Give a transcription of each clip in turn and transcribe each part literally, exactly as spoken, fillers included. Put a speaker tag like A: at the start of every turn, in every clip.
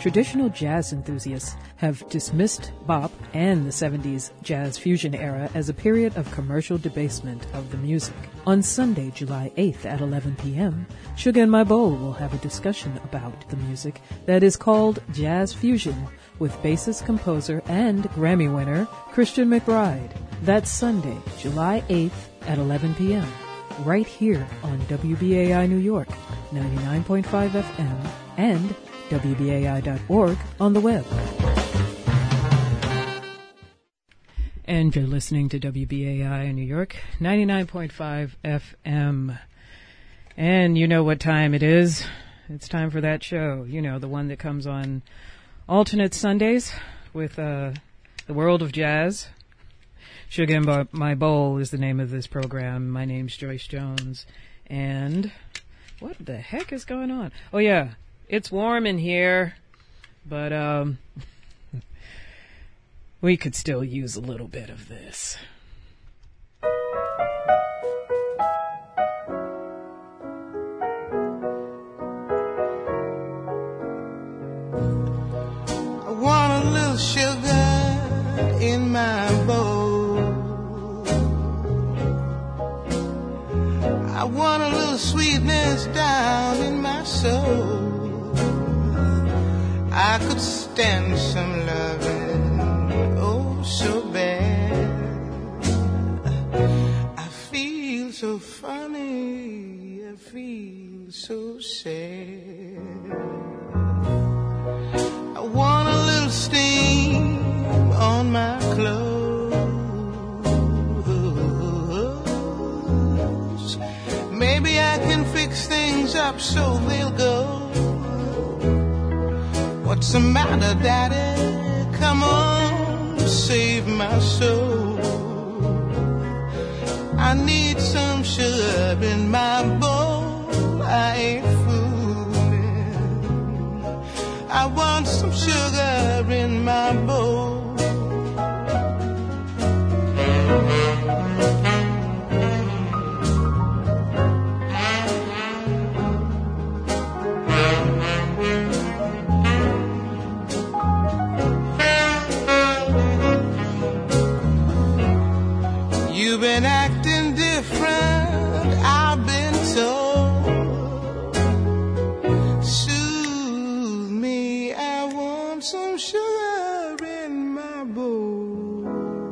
A: traditional jazz enthusiasts have dismissed bop and the seventies jazz fusion era as a period of commercial debasement of the music. On Sunday, July eighth at eleven p.m., Sugar in My Bowl will have a discussion about the music that is called jazz fusion with bassist, composer, and Grammy winner Christian McBride. That's Sunday, July eighth at eleven p.m., right here on W B A I New York, ninety-nine point five F M, and W B A I dot org on the web. And you're listening to W B A I in New York, ninety-nine point five F M. And you know what time it is. It's time for that show. You know, the one that comes on alternate Sundays with uh, the World of Jazz. Sugar in My Bowl is the name of this program. My name's Joyce Jones. And what the heck is going on? Oh, yeah. It's warm in here, but um, we could still use a little bit of this.
B: I want a little sugar in my bowl. I want a little sweetness down in my soul. I could stand some loving, oh, so bad. I feel so funny, I feel so sad. I want a little steam on my clothes. Maybe I can fix things up so they'll go. What's the matter, Daddy? Come on, save my soul. I need some sugar in my bowl. I ain't fooling. I want some sugar in my bowl. You've been acting different, I've been told. Soothe me, I want some sugar in my bowl.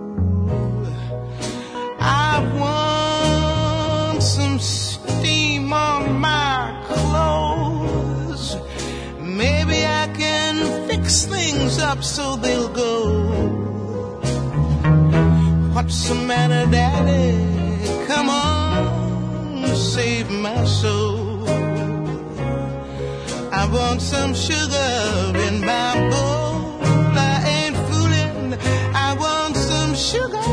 B: I want some steam on my clothes. Maybe I can fix things up so they'll go. What's the matter, Daddy? Come on, save my soul. I want some sugar in my bowl. I ain't fooling. I want some sugar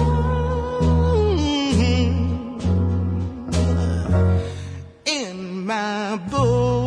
B: in my bowl.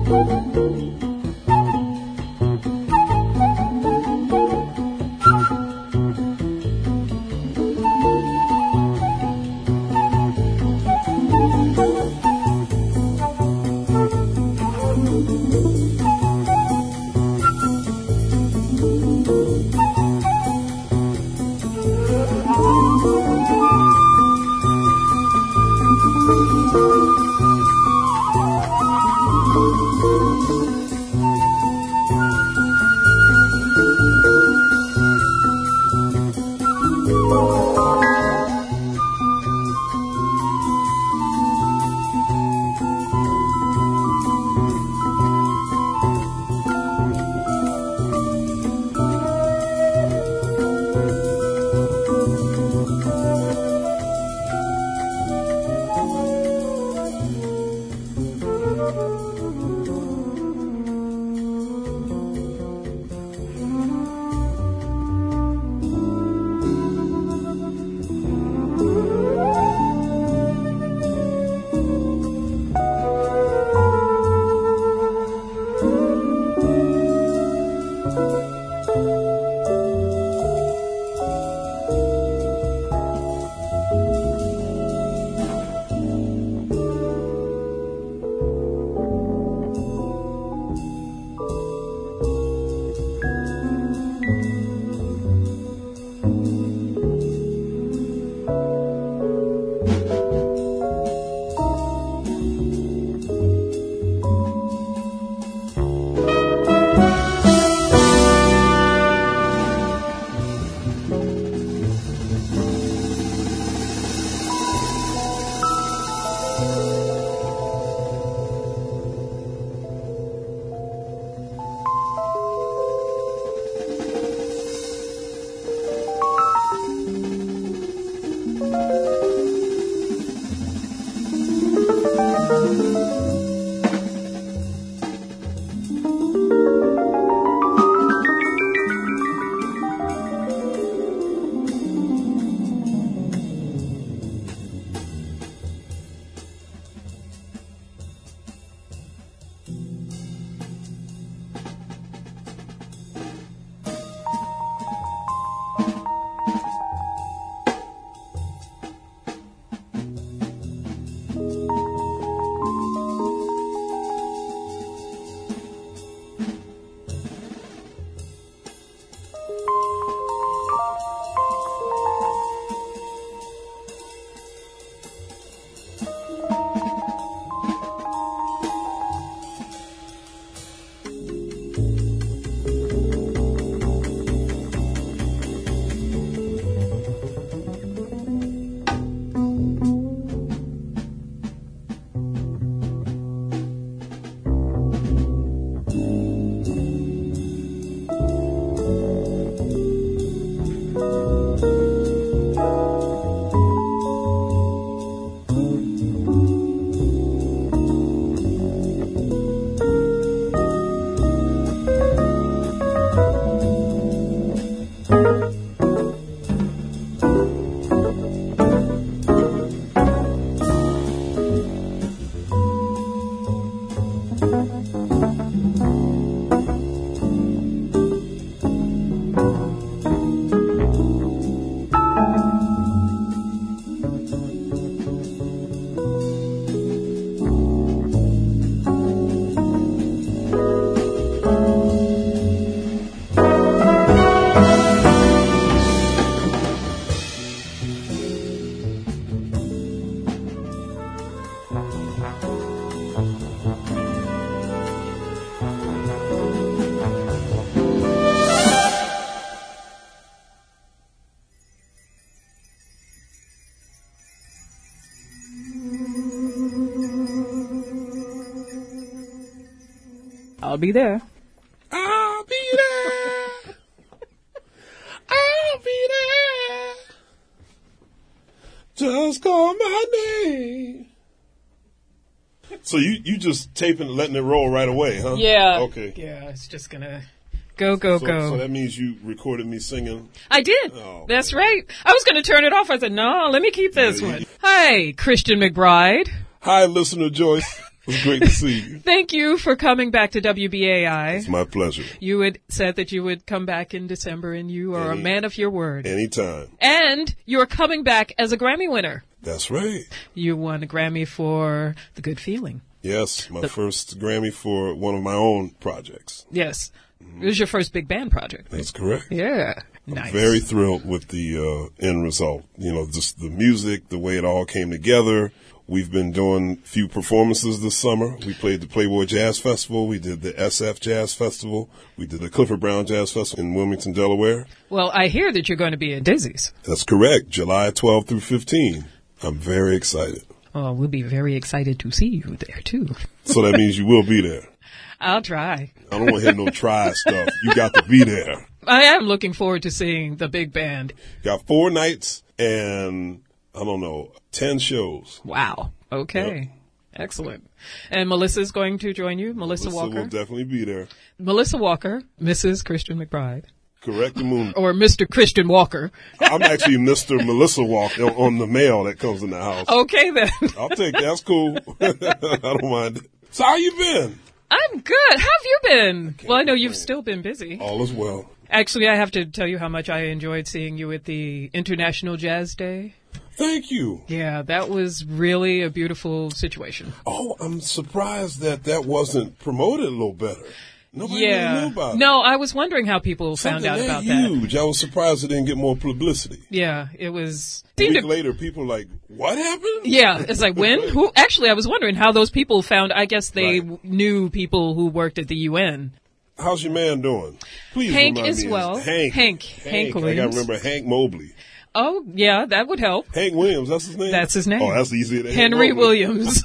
A: I'll be there.
C: I'll be there. I'll be there. Just call my name. So you, you just taping and letting it roll right away, huh?
A: Yeah.
C: Okay.
A: Yeah, it's just gonna go, go,
C: so,
A: go.
C: So that means you recorded me singing?
A: I did.
C: Oh,
A: That's right. I was gonna turn it off. I said, no, let me keep this
C: yeah,
A: one.
C: you,
A: Hi, Christian McBride.
C: Hi, listener Joyce. was great to see you.
A: Thank you for coming back to W B A I.
C: It's my pleasure.
A: You had said that you would come back in December, and you are
C: Any,
A: a man of your word.
C: Anytime.
A: And you're coming back as a Grammy winner.
C: That's right.
A: You won a Grammy for The Good Feeling.
C: Yes, my
A: the,
C: first Grammy for one of my own projects.
A: Yes. Mm-hmm. It was your first big band project.
C: That's correct.
A: Yeah.
C: I'm
A: nice.
C: very thrilled with the uh, end result. You know, just the music, the way it all came together. We've been doing a few performances this summer. We played the Playboy Jazz Festival. We did the S F Jazz Festival. We did the Clifford Brown Jazz Festival in Wilmington, Delaware.
A: Well, I hear that you're going to be at Dizzy's.
C: That's correct. July twelfth through fifteenth. I'm very excited.
A: Oh, we'll be very excited to see you there, too.
C: So that means you will be there.
A: I'll try.
C: I don't want to hear no try stuff. You got to be there.
A: I am looking forward to seeing the big band.
C: Got four nights and, I don't know, ten shows.
A: Wow. Okay.
C: Yep.
A: Excellent. And Melissa's going to join you, Melissa,
C: Melissa
A: Walker.
C: will definitely be there.
A: Melissa Walker, Missus Christian McBride.
C: Correct the moon.
A: Or Mister Christian Walker.
C: I'm actually Mister Melissa Walker on the mail that comes in the house.
A: Okay, then.
C: I'll take that. That's cool. I don't mind it. So how you been?
A: I'm good. How have you been? Well, I know you've still been busy.
C: All is well.
A: Actually, I have to tell you how much I enjoyed seeing you at the International Jazz Day.
C: Thank you.
A: Yeah, that was really a beautiful situation.
C: Oh, I'm surprised that that wasn't promoted a little better. Nobody
A: yeah.
C: really knew about it.
A: No, I was wondering how people
C: Something
A: found out
C: that
A: about
C: huge.
A: that.
C: I was surprised it didn't get more publicity.
A: Yeah, it was.
C: A week
A: to,
C: later, people were like, what happened?
A: Yeah, it's like, when? Who? Actually, I was wondering how those people found, I guess they
C: Right.
A: knew people who worked at the U N.
C: How's your man doing? Please
A: Hank
C: remind
A: as
C: me.
A: well.
C: Hank.
A: Hank.
C: Hank.
A: Hank
C: I
A: Williams.
C: got to remember Hank Mobley.
A: Oh, yeah, that would help.
C: Hank Williams, that's his name?
A: That's his name.
C: Oh, that's easy. To
A: Henry
C: Hank
A: Williams.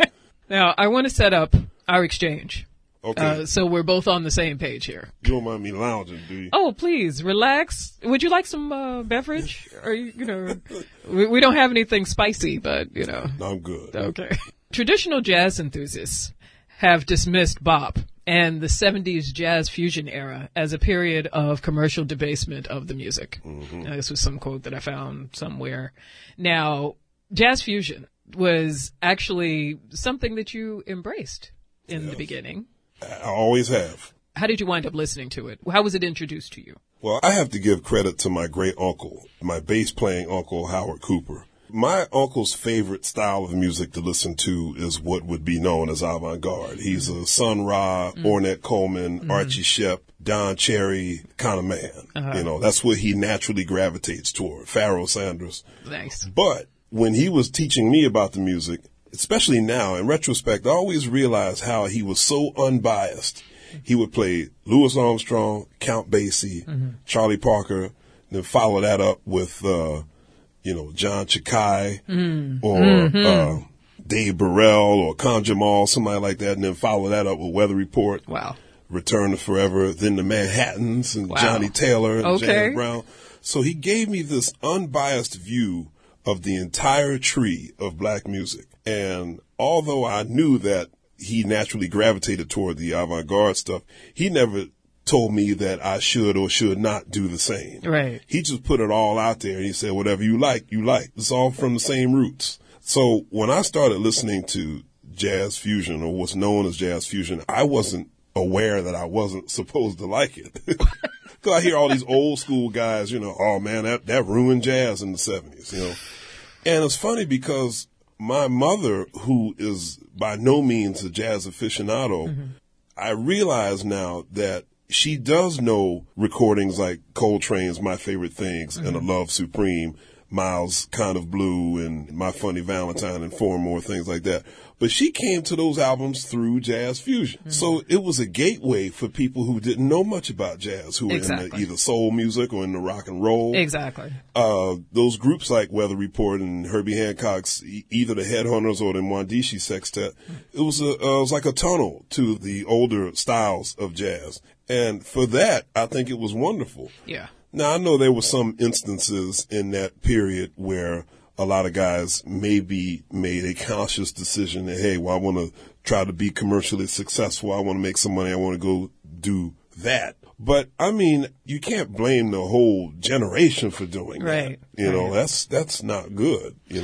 A: Now, I want to set up our exchange.
C: Okay.
A: Uh, so we're both on the same page here.
C: You don't mind me lounging, do you?
A: Oh, please, relax. Would you like some uh, beverage? Or, you know, we, we don't have anything spicy, but, you know.
C: No, I'm good.
A: Okay. Traditional jazz enthusiasts have dismissed bop and the seventies jazz fusion era as a period of commercial debasement of the music.
C: Mm-hmm.
A: Now, this was some quote that I found somewhere. Now, jazz fusion was actually something that you embraced in
C: yes.
A: the beginning.
C: I always have.
A: How did you wind up listening to it? How was it introduced to you?
C: Well, I have to give credit to my great uncle, my bass playing uncle, Howard Cooper. My uncle's favorite style of music to listen to is what would be known as avant-garde. He's a Sun Ra, mm. Ornette Coleman, mm. Archie Shepp, Don Cherry kind of man. Uh-huh. You know, that's what he naturally gravitates toward. Pharoah Sanders.
A: Nice.
C: But when he was teaching me about the music, especially now, in retrospect, I always realized how he was so unbiased. He would play Louis Armstrong, Count Basie, mm-hmm. Charlie Parker, then follow that up with, uh, you know, John Chakai mm. or mm-hmm. uh, Dave Burrell or Con Jamal, somebody like that, and then follow that up with Weather Report.
A: Wow.
C: Return to Forever, then the Manhattans and
A: wow.
C: Johnny Taylor and
A: okay.
C: James Brown. So he gave me this unbiased view of the entire tree of black music. And although I knew that he naturally gravitated toward the avant-garde stuff, he never told me that I should or should not do the same.
A: Right.
C: He just put it all out there and he said, whatever you like, you like. It's all from the same roots. So when I started listening to jazz fusion or what's known as jazz fusion, I wasn't aware that I wasn't supposed to like it. Because I hear all these old school guys, you know, oh man, that, that ruined jazz in the seventies, you know. And it's funny because my mother, who is by no means a jazz aficionado, mm-hmm. I realize now that she does know recordings like Coltrane's My Favorite Things mm-hmm. and A Love Supreme, Miles' Kind of Blue, and My Funny Valentine, and four more things like that. But she came to those albums through jazz fusion. Mm-hmm. So it was a gateway for people who didn't know much about jazz, who were exactly. in the, either soul music or in the rock and roll.
A: Exactly.
C: Uh, those groups like Weather Report and Herbie Hancock's, e- either the Headhunters or the Mwandishi Sextet, it was a, uh, it was like a tunnel to the older styles of jazz. And for that, I think it was wonderful.
A: Yeah.
C: Now, I know there were some instances in that period where a lot of guys maybe made a conscious decision that, hey, well, I want to try to be commercially successful. I want to make some money. I want to go do that. But, I mean, you can't blame the whole generation for doing
A: right.
C: that. You
A: right.
C: know, that's that's not good, you know.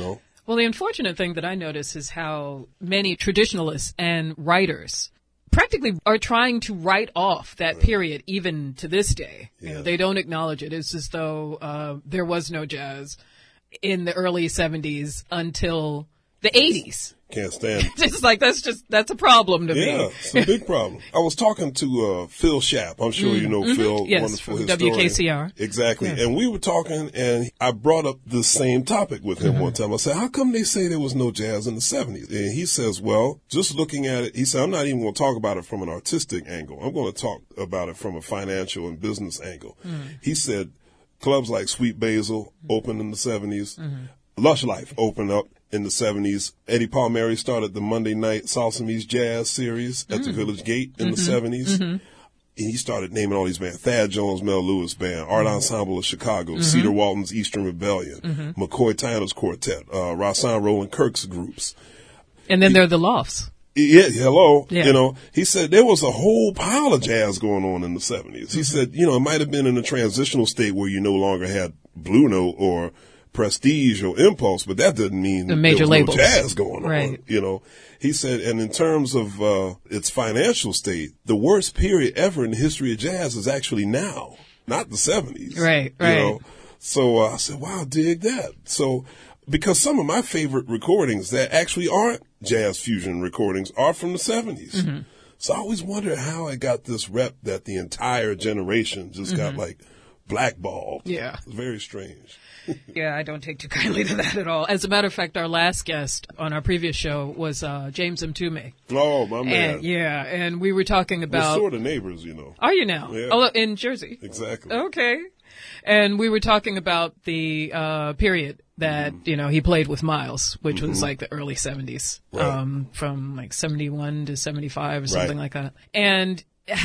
A: Well, the unfortunate thing that I notice is how many traditionalists and writers practically are trying to write off that right. period even to this day. Yeah. You know, they don't acknowledge it. It's as though uh, there was no jazz in the early seventies until the eighties.
C: Can't stand it.
A: It's like, that's just, that's a problem to
C: yeah,
A: me.
C: Yeah, it's a big problem. I was talking to uh, Phil Schaap. I'm sure mm. you know mm-hmm. Phil,
A: yes,
C: wonderful
A: from
C: historian.
A: W K C R.
C: Exactly.
A: Yeah.
C: And we were talking, and I brought up the same topic with him mm-hmm. one time. I said, how come they say there was no jazz in the seventies? And he says, well, just looking at it, he said, I'm not even going to talk about it from an artistic angle. I'm going to talk about it from a financial and business angle. Mm. He said, clubs like Sweet Basil opened in the seventies. Mm-hmm. Lush Life opened up in the seventies. Eddie Palmieri started the Monday night Salsa Meets Jazz series at mm. the Village Gate in mm-hmm. the seventies. Mm-hmm. And he started naming all these bands. Thad Jones, Mel Lewis Band, Art mm-hmm. Ensemble of Chicago, mm-hmm. Cedar Walton's Eastern Rebellion, mm-hmm. McCoy Tyner's Quartet, uh, Rahsaan Roland Kirk's groups.
A: And then
C: he,
A: there are the Lofts.
C: Yeah, hello.
A: Yeah.
C: You know, he said there was a whole pile of jazz going on in the seventies. He mm-hmm. said, you know, it might have been in a transitional state where you no longer had Blue Note or Prestige or Impulse, but that doesn't mean
A: the major
C: there was
A: labels.
C: no jazz going on.
A: Right.
C: You know, he said, and in terms of uh, its financial state, the worst period ever in the history of jazz is actually now, not the seventies.
A: Right, right.
C: You know? So uh, I said, wow, dig that. So because some of my favorite recordings that actually aren't jazz fusion recordings are from the seventies. Mm-hmm. So I always wondered how I got this rep that the entire generation just mm-hmm. got like blackballed.
A: Yeah.
C: It's very strange.
A: Yeah, I don't take too kindly to that at all. As a matter of fact, our last guest on our previous show was uh, James Mtume.
C: Oh, my man.
A: And, yeah, and we were talking about...
C: We're sort of neighbors, you know.
A: Are you now?
C: Yeah.
A: Oh, in Jersey?
C: Exactly.
A: Okay. And we were talking about the uh, period that, mm-hmm. you know, he played with Miles, which mm-hmm. was like the early seventies,
C: right.
A: um, from like seventy-one to seventy-five or something
C: right.
A: like that. And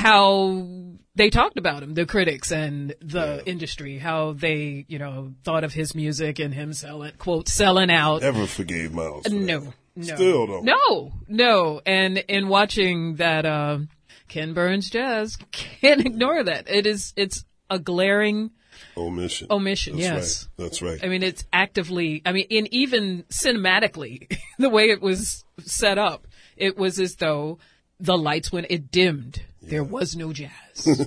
A: how they talked about him, the critics and the yeah. industry, how they, you know, thought of his music and him selling, quote, selling out.
C: Never forgave Miles.
A: No, no.
C: Still don't.
A: No, no. And in watching that, uh, Ken Burns Jazz, can't ignore that. It is, it's a glaring
C: omission.
A: Omission,
C: That's
A: yes.
C: Right. That's right.
A: I mean, it's actively, I mean, in even cinematically, the way it was set up, it was as though the lights, when it dimmed, yeah. there was no jazz.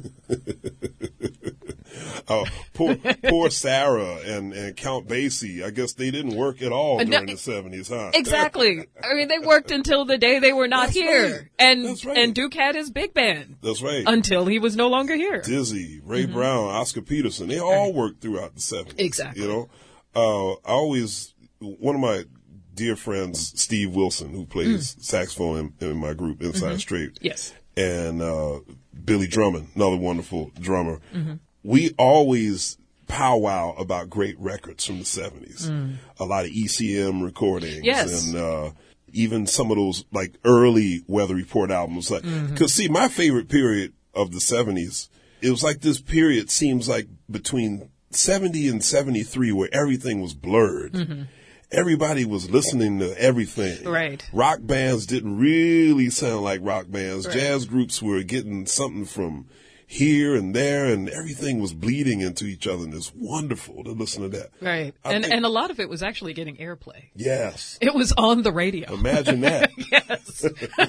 C: Oh, poor, poor Sarah and, and Count Basie. I guess they didn't work at all during no, the seventies, huh?
A: Exactly. I mean, they worked until the day they were not
C: That's
A: here.
C: Right.
A: And
C: That's right.
A: and Duke had his big band.
C: That's right.
A: Until he was no longer here.
C: Dizzy, Ray mm-hmm. Brown, Oscar Peterson, they all worked throughout the seventies.
A: Exactly.
C: You know, uh, I always, one of my dear friends, Steve Wilson, who plays mm. saxophone in, in my group, Inside mm-hmm. Straight.
A: Yes.
C: And uh, Billy Drummond, another wonderful drummer.
A: Mm-hmm.
C: We always powwow about great records from the seventies. Mm. A lot of E C M recordings.
A: Yes.
C: And uh, even some of those like early Weather Report albums. Like,
A: mm-hmm.
C: cause see, my favorite period of the seventies, it was like this period seems like between seventy and seventy-three where everything was blurred. Mm-hmm. Everybody was listening to everything.
A: Right.
C: Rock bands didn't really sound like rock bands.
A: Right.
C: Jazz groups were getting something from here and there, and everything was bleeding into each other, and it's wonderful to listen to that.
A: Right. I and think, and a lot of it was actually getting airplay.
C: Yes.
A: It was on the radio.
C: Imagine that.
A: Yes.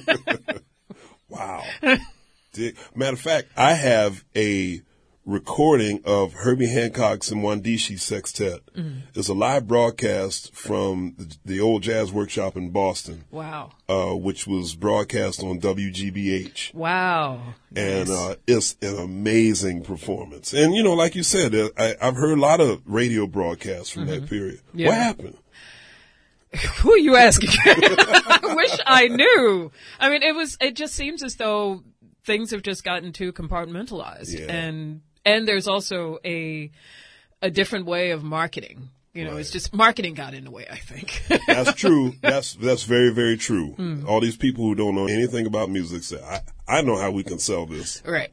C: Wow. Matter of fact, I have a recording of Herbie Hancock's Mwandishi Sextet. Mm. It's a live broadcast from the, the old Jazz Workshop in Boston.
A: Wow.
C: Uh, which was broadcast on W G B H.
A: Wow.
C: And
A: nice.
C: uh, it's an amazing performance. And, you know, like you said, I, I've heard a lot of radio broadcasts from mm-hmm. that period.
A: Yeah.
C: What happened?
A: Who are you asking? I wish I knew. I mean, it was, it just seems as though things have just gotten too compartmentalized.
C: Yeah.
A: And And there's also a a different way of marketing. You know,
C: right.
A: It's just marketing got in the way, I think.
C: That's true. That's that's very, very true.
A: Mm.
C: All these people who don't know anything about music say, I, I know how we can sell this.
A: Right.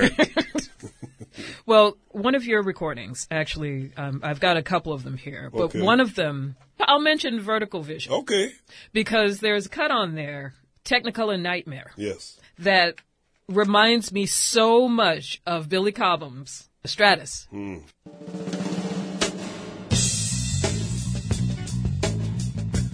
A: Well, one of your recordings, actually, um, I've got a couple of them here, but
C: okay.
A: one of them, I'll mention Vertical Vision.
C: Okay.
A: Because there's a cut on there, Technicolor Nightmare.
C: Yes.
A: That reminds me so much of Billy Cobham's Stratus.
C: Mm.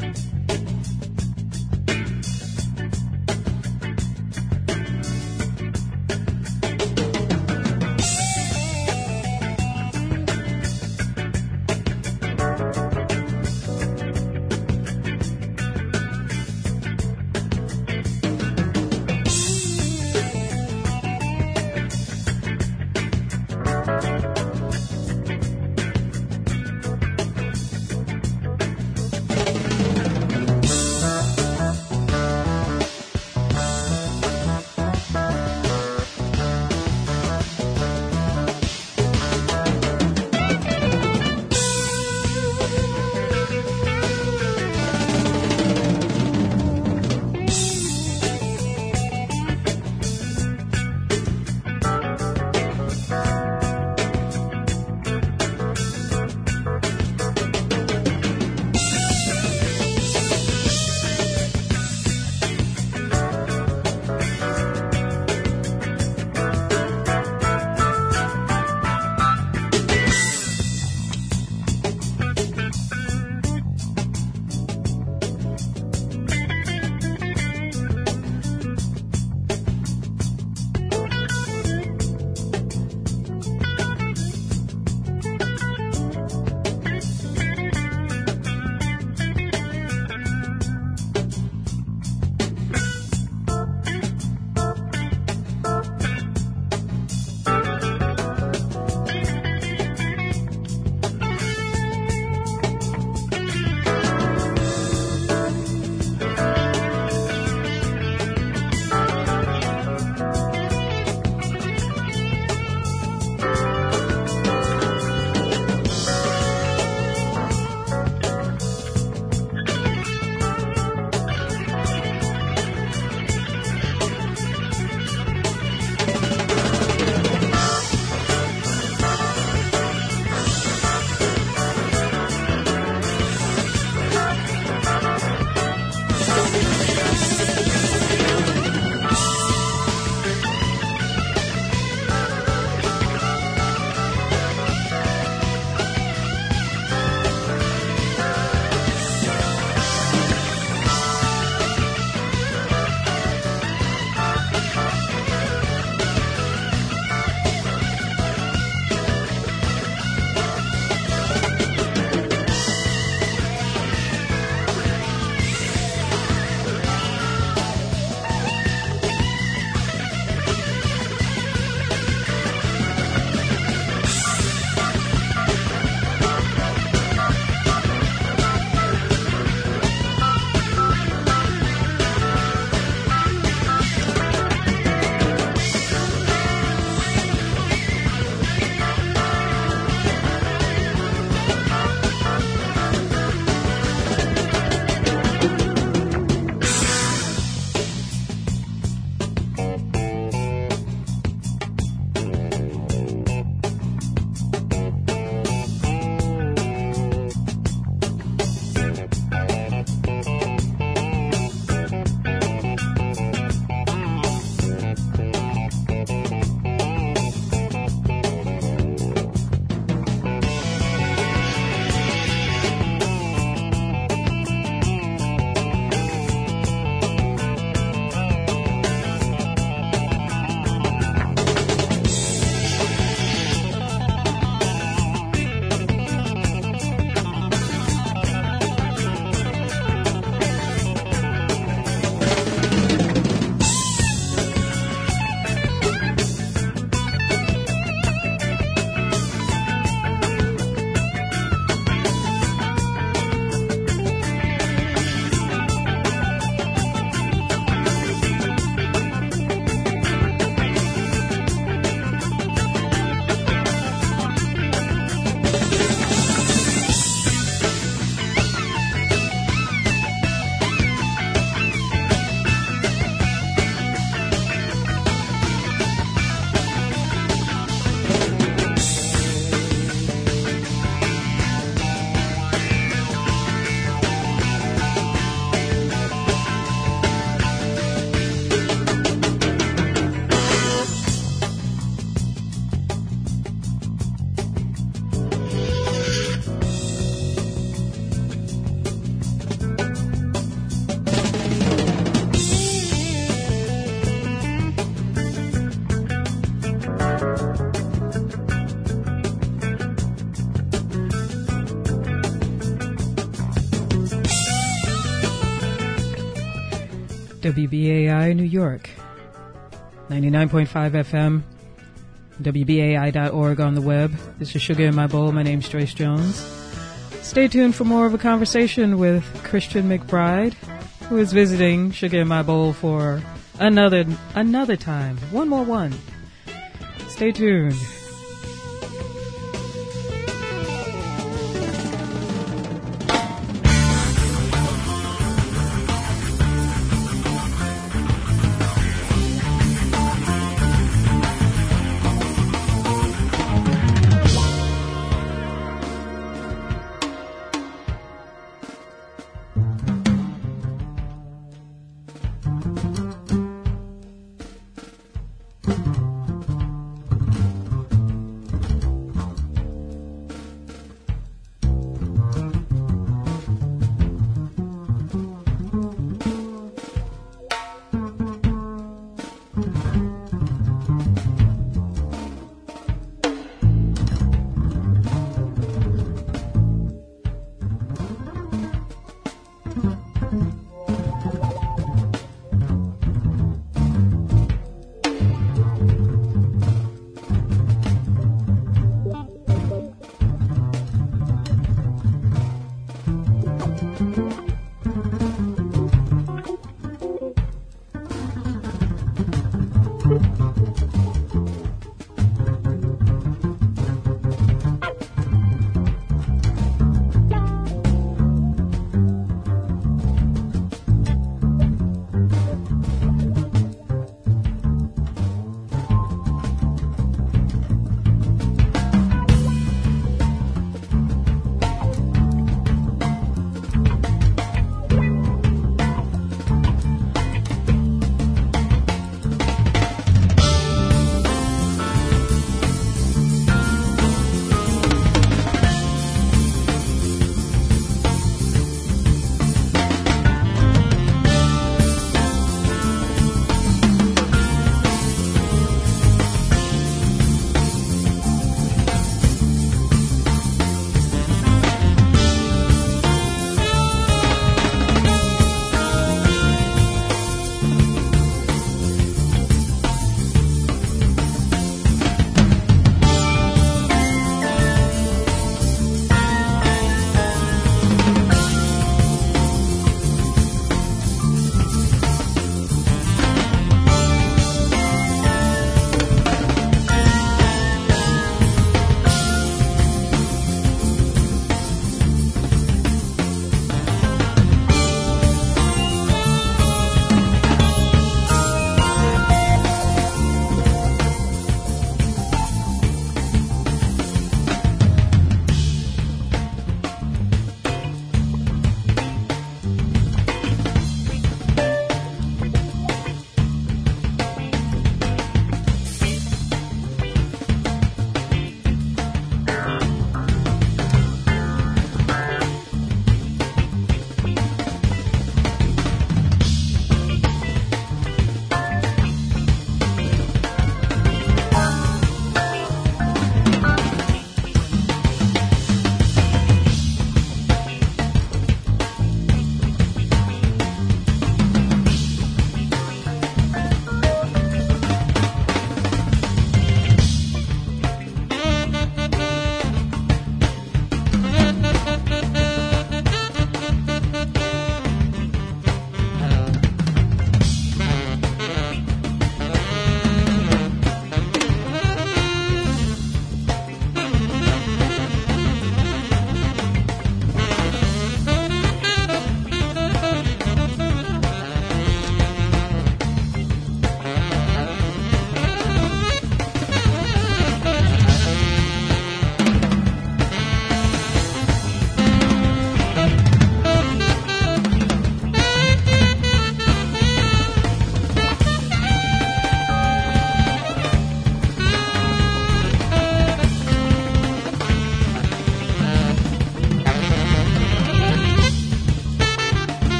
A: W B A I New York, ninety-nine point five F M, W B A I dot org on the web. This is Sugar in My Bowl. My name's Joyce Jones. Stay tuned for more of a conversation with Christian McBride, who is visiting Sugar in My Bowl for another another time. One more one. Stay tuned.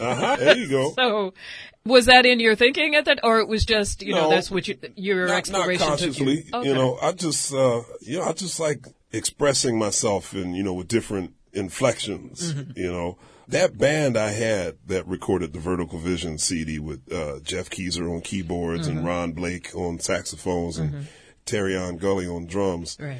C: Uh-huh. There you go.
A: So, was that in your thinking at that, or it was just, you
C: No,
A: know, that's what you, your
C: not,
A: exploration
C: not
A: took
C: consciously.
A: you? Okay.
C: You know, I just, uh, you know, I just like expressing myself in, you know, with different inflections,
A: Mm-hmm.
C: you know. That band I had that recorded the Vertical Vision C D with uh, Jeff Keezer on keyboards
A: Mm-hmm.
C: and Ron Blake on saxophones and Terry on Gully on drums.
A: Right.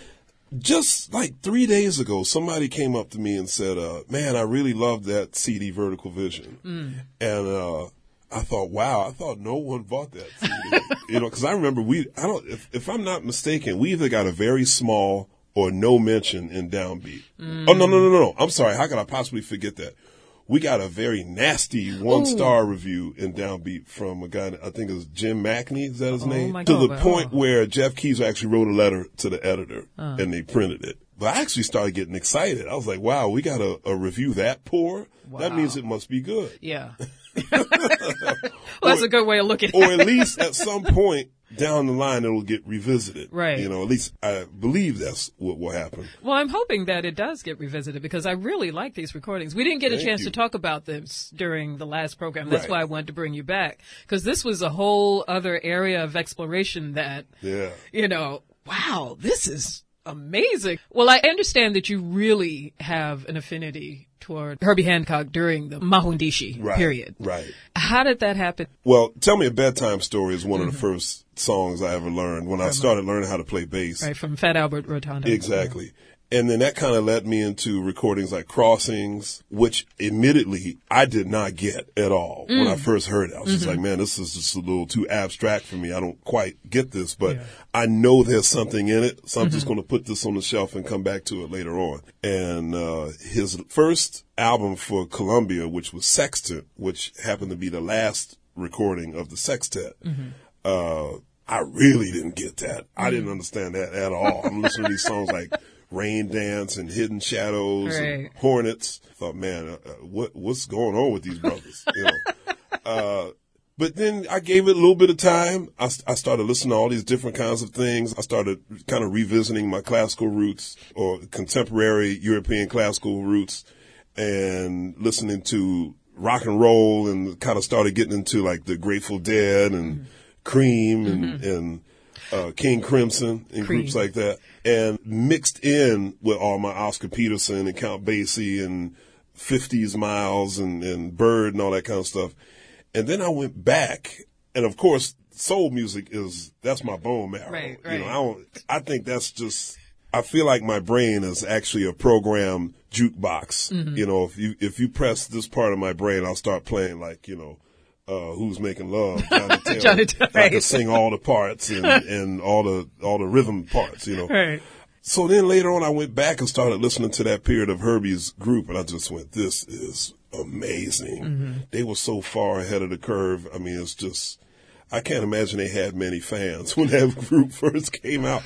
C: Just like three days ago, somebody came up to me and said, uh, man, I really love that C D Vertical Vision.
A: Mm.
C: And uh, I thought, wow, I thought no one bought that C D. You know, because I remember we, I don't, if, if I'm not mistaken, we either got a very small or no mention in Downbeat.
A: Mm.
C: Oh, no, no, no, no, no. I'm sorry. How could I possibly forget that? We got a very nasty one-star review in Downbeat from a guy, I think it was Jim Mackney, is that his
A: Oh,
C: name?
A: my
C: To
A: God.
C: the point
A: Oh.
C: where Jeff Keezer actually wrote a letter to the editor, and they printed it. But I actually started getting excited. I was like, wow, we got a, a review that poor? That
A: Wow.
C: means it must be good.
A: Yeah. Well, that's a good way of looking
C: Or
A: at
C: at
A: it.
C: least at some point down the line it'll get revisited.
A: Right.
C: You know, at least I believe that's what will happen.
A: Well, I'm hoping that it does get revisited because I really like these recordings. We didn't get a
C: Thank
A: chance
C: you.
A: to talk about this during the last program. That's
C: Right.
A: why I wanted to bring you back because this was a whole other area of exploration that,
C: Yeah.
A: you know, wow, this is amazing. Well, I understand that you really have an affinity toward Herbie Hancock during the Mahundishi
C: Right.
A: period.
C: Right.
A: How did that happen?
C: Well, Tell Me a Bedtime Story is one
A: Mm-hmm.
C: of the first songs I ever learned when I started learning how to play bass.
A: Right, from Fat Albert Rotondo.
C: Exactly. And then that kind of led me into recordings like Crossings, which admittedly I did not get at all when
A: Mm.
C: I first heard it. I was just
A: Mm-hmm.
C: like, man, this is just a little too abstract for me. I don't quite get this, but
A: Yeah.
C: I know there's something in it. So I'm
A: Mm-hmm.
C: just going to put this on the shelf and come back to it later on. And uh, his first album for Columbia, which was Sextet, which happened to be the last recording of the sextet,
A: Mm-hmm.
C: uh, I really didn't get that. I didn't understand that at all. I'm listening to these songs like Rain Dance and Hidden Shadows and
A: Right.
C: Hornets. I thought, man, uh, uh, what what's going on with these brothers? You know. uh, but then I gave it a little bit of time. I, I started listening to all these different kinds of things. I started kind of revisiting my classical roots or contemporary European classical roots and listening to rock and roll and kind of started getting into like the Grateful Dead and Cream and, and uh, King Crimson and
A: Cream.
C: groups like that, and mixed in with all my Oscar Peterson and Count Basie and fifties Miles and, and Bird and all that kind of stuff. And then I went back, and of course, soul music is, that's my bone marrow.
A: Right,
C: You
A: right.
C: know, I don't, I think that's just, I feel like my brain is actually a programmed jukebox.
A: Mm-hmm.
C: You know, if you, if you press this part of my brain, I'll start playing like, you know, uh, Who's Making Love, Johnny Taylor.
A: Johnny Taylor.
C: I can sing all the parts and, and all the, all the rhythm parts, you know.
A: Right.
C: So then later on, I went back and started listening to that period of Herbie's group, and I just went, this is amazing.
A: Mm-hmm.
C: They were so far ahead of the curve. I mean, it's just, I can't imagine they had many fans when that group first came out.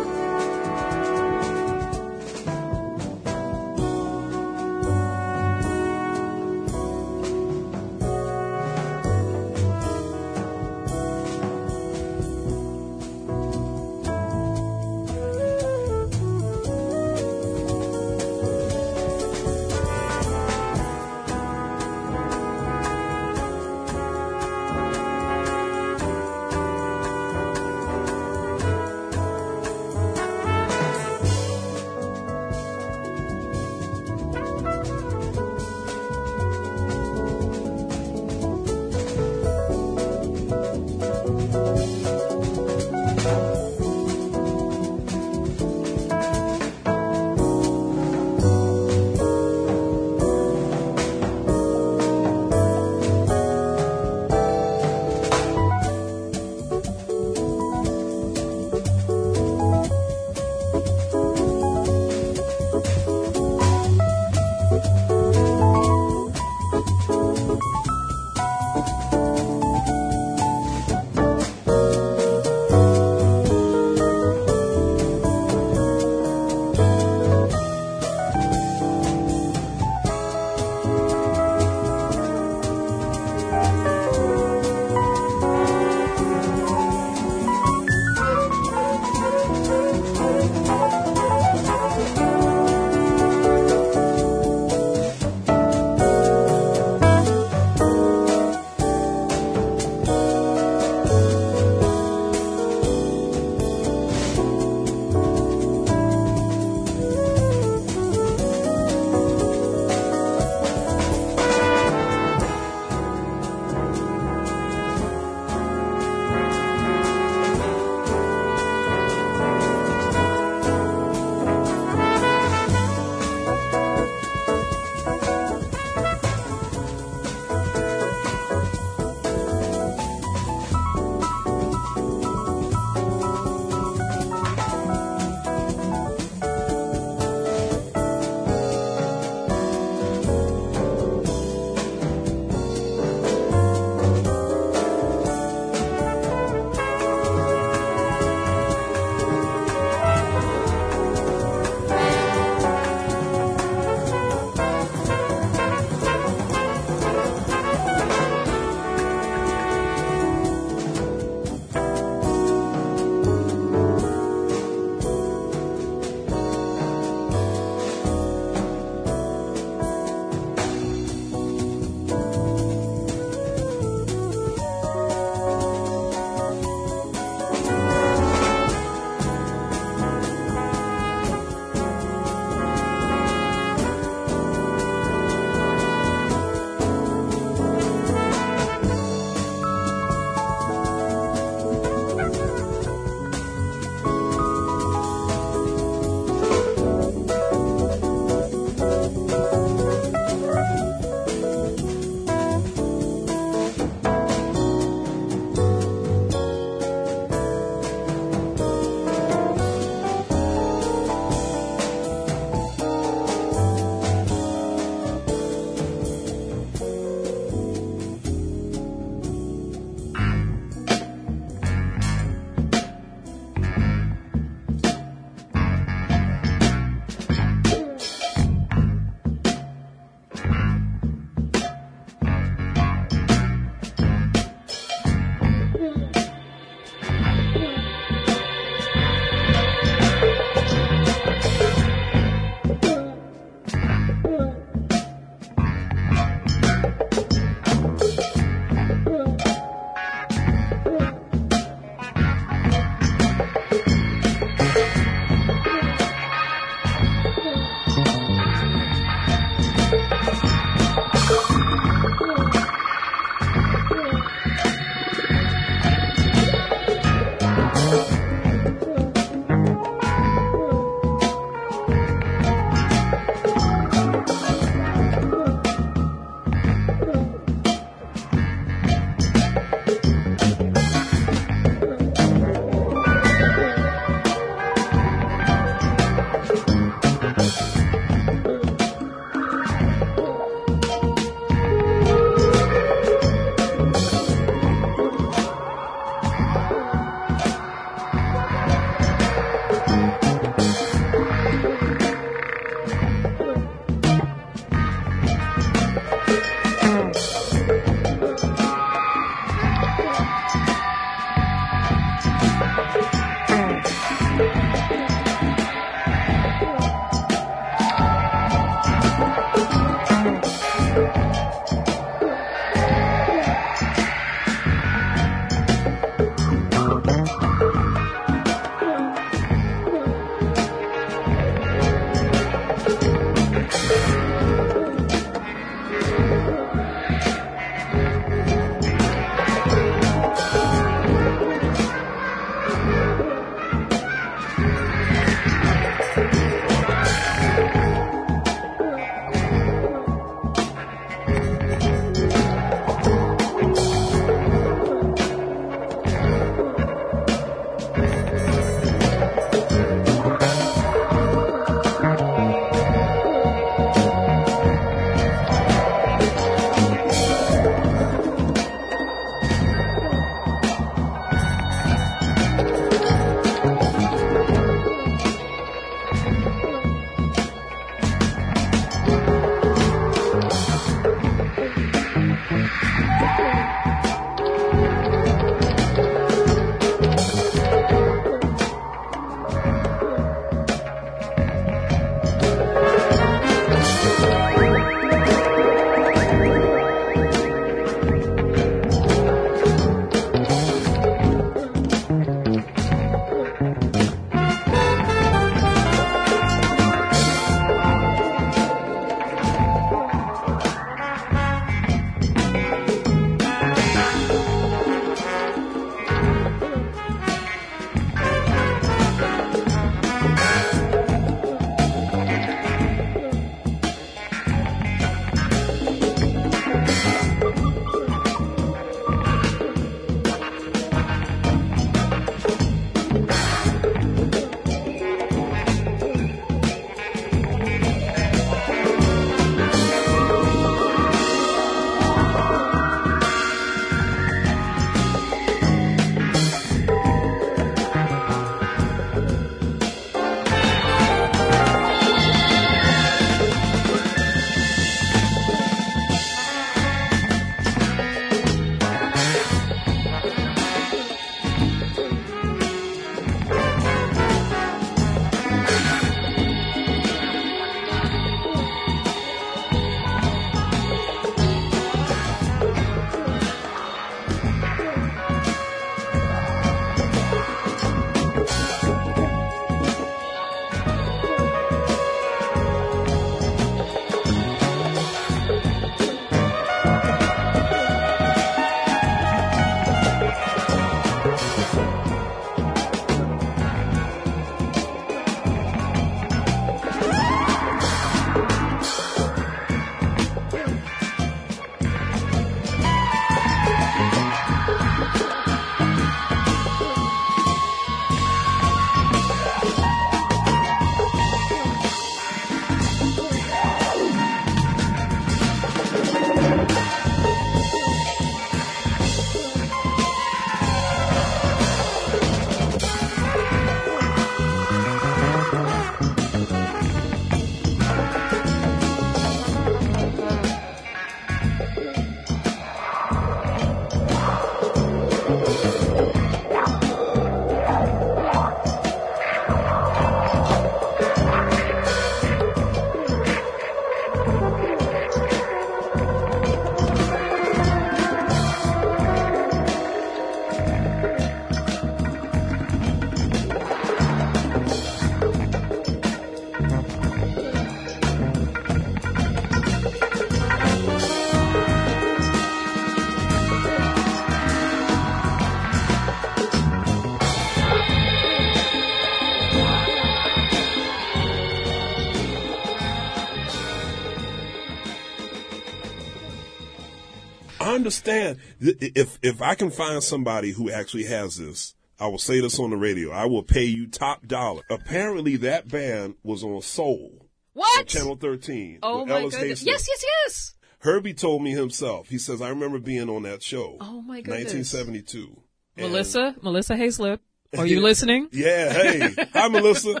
C: understand. If if I can find somebody who actually has this, I will say this on the radio. I will pay you top dollar. Apparently, that band was on Soul.
A: What?
C: On Channel thirteen.
A: Oh,
C: with
A: my
C: Ellis
A: goodness.
C: Hastings.
A: Yes, yes, yes.
C: Herbie told me himself. He says, I remember being on that show.
A: Oh, my goodness.
C: nineteen seventy-two. And
A: Melissa, Melissa Hayslip, are you listening?
C: Yeah, hey. Hi, Melissa.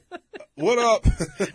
C: What up?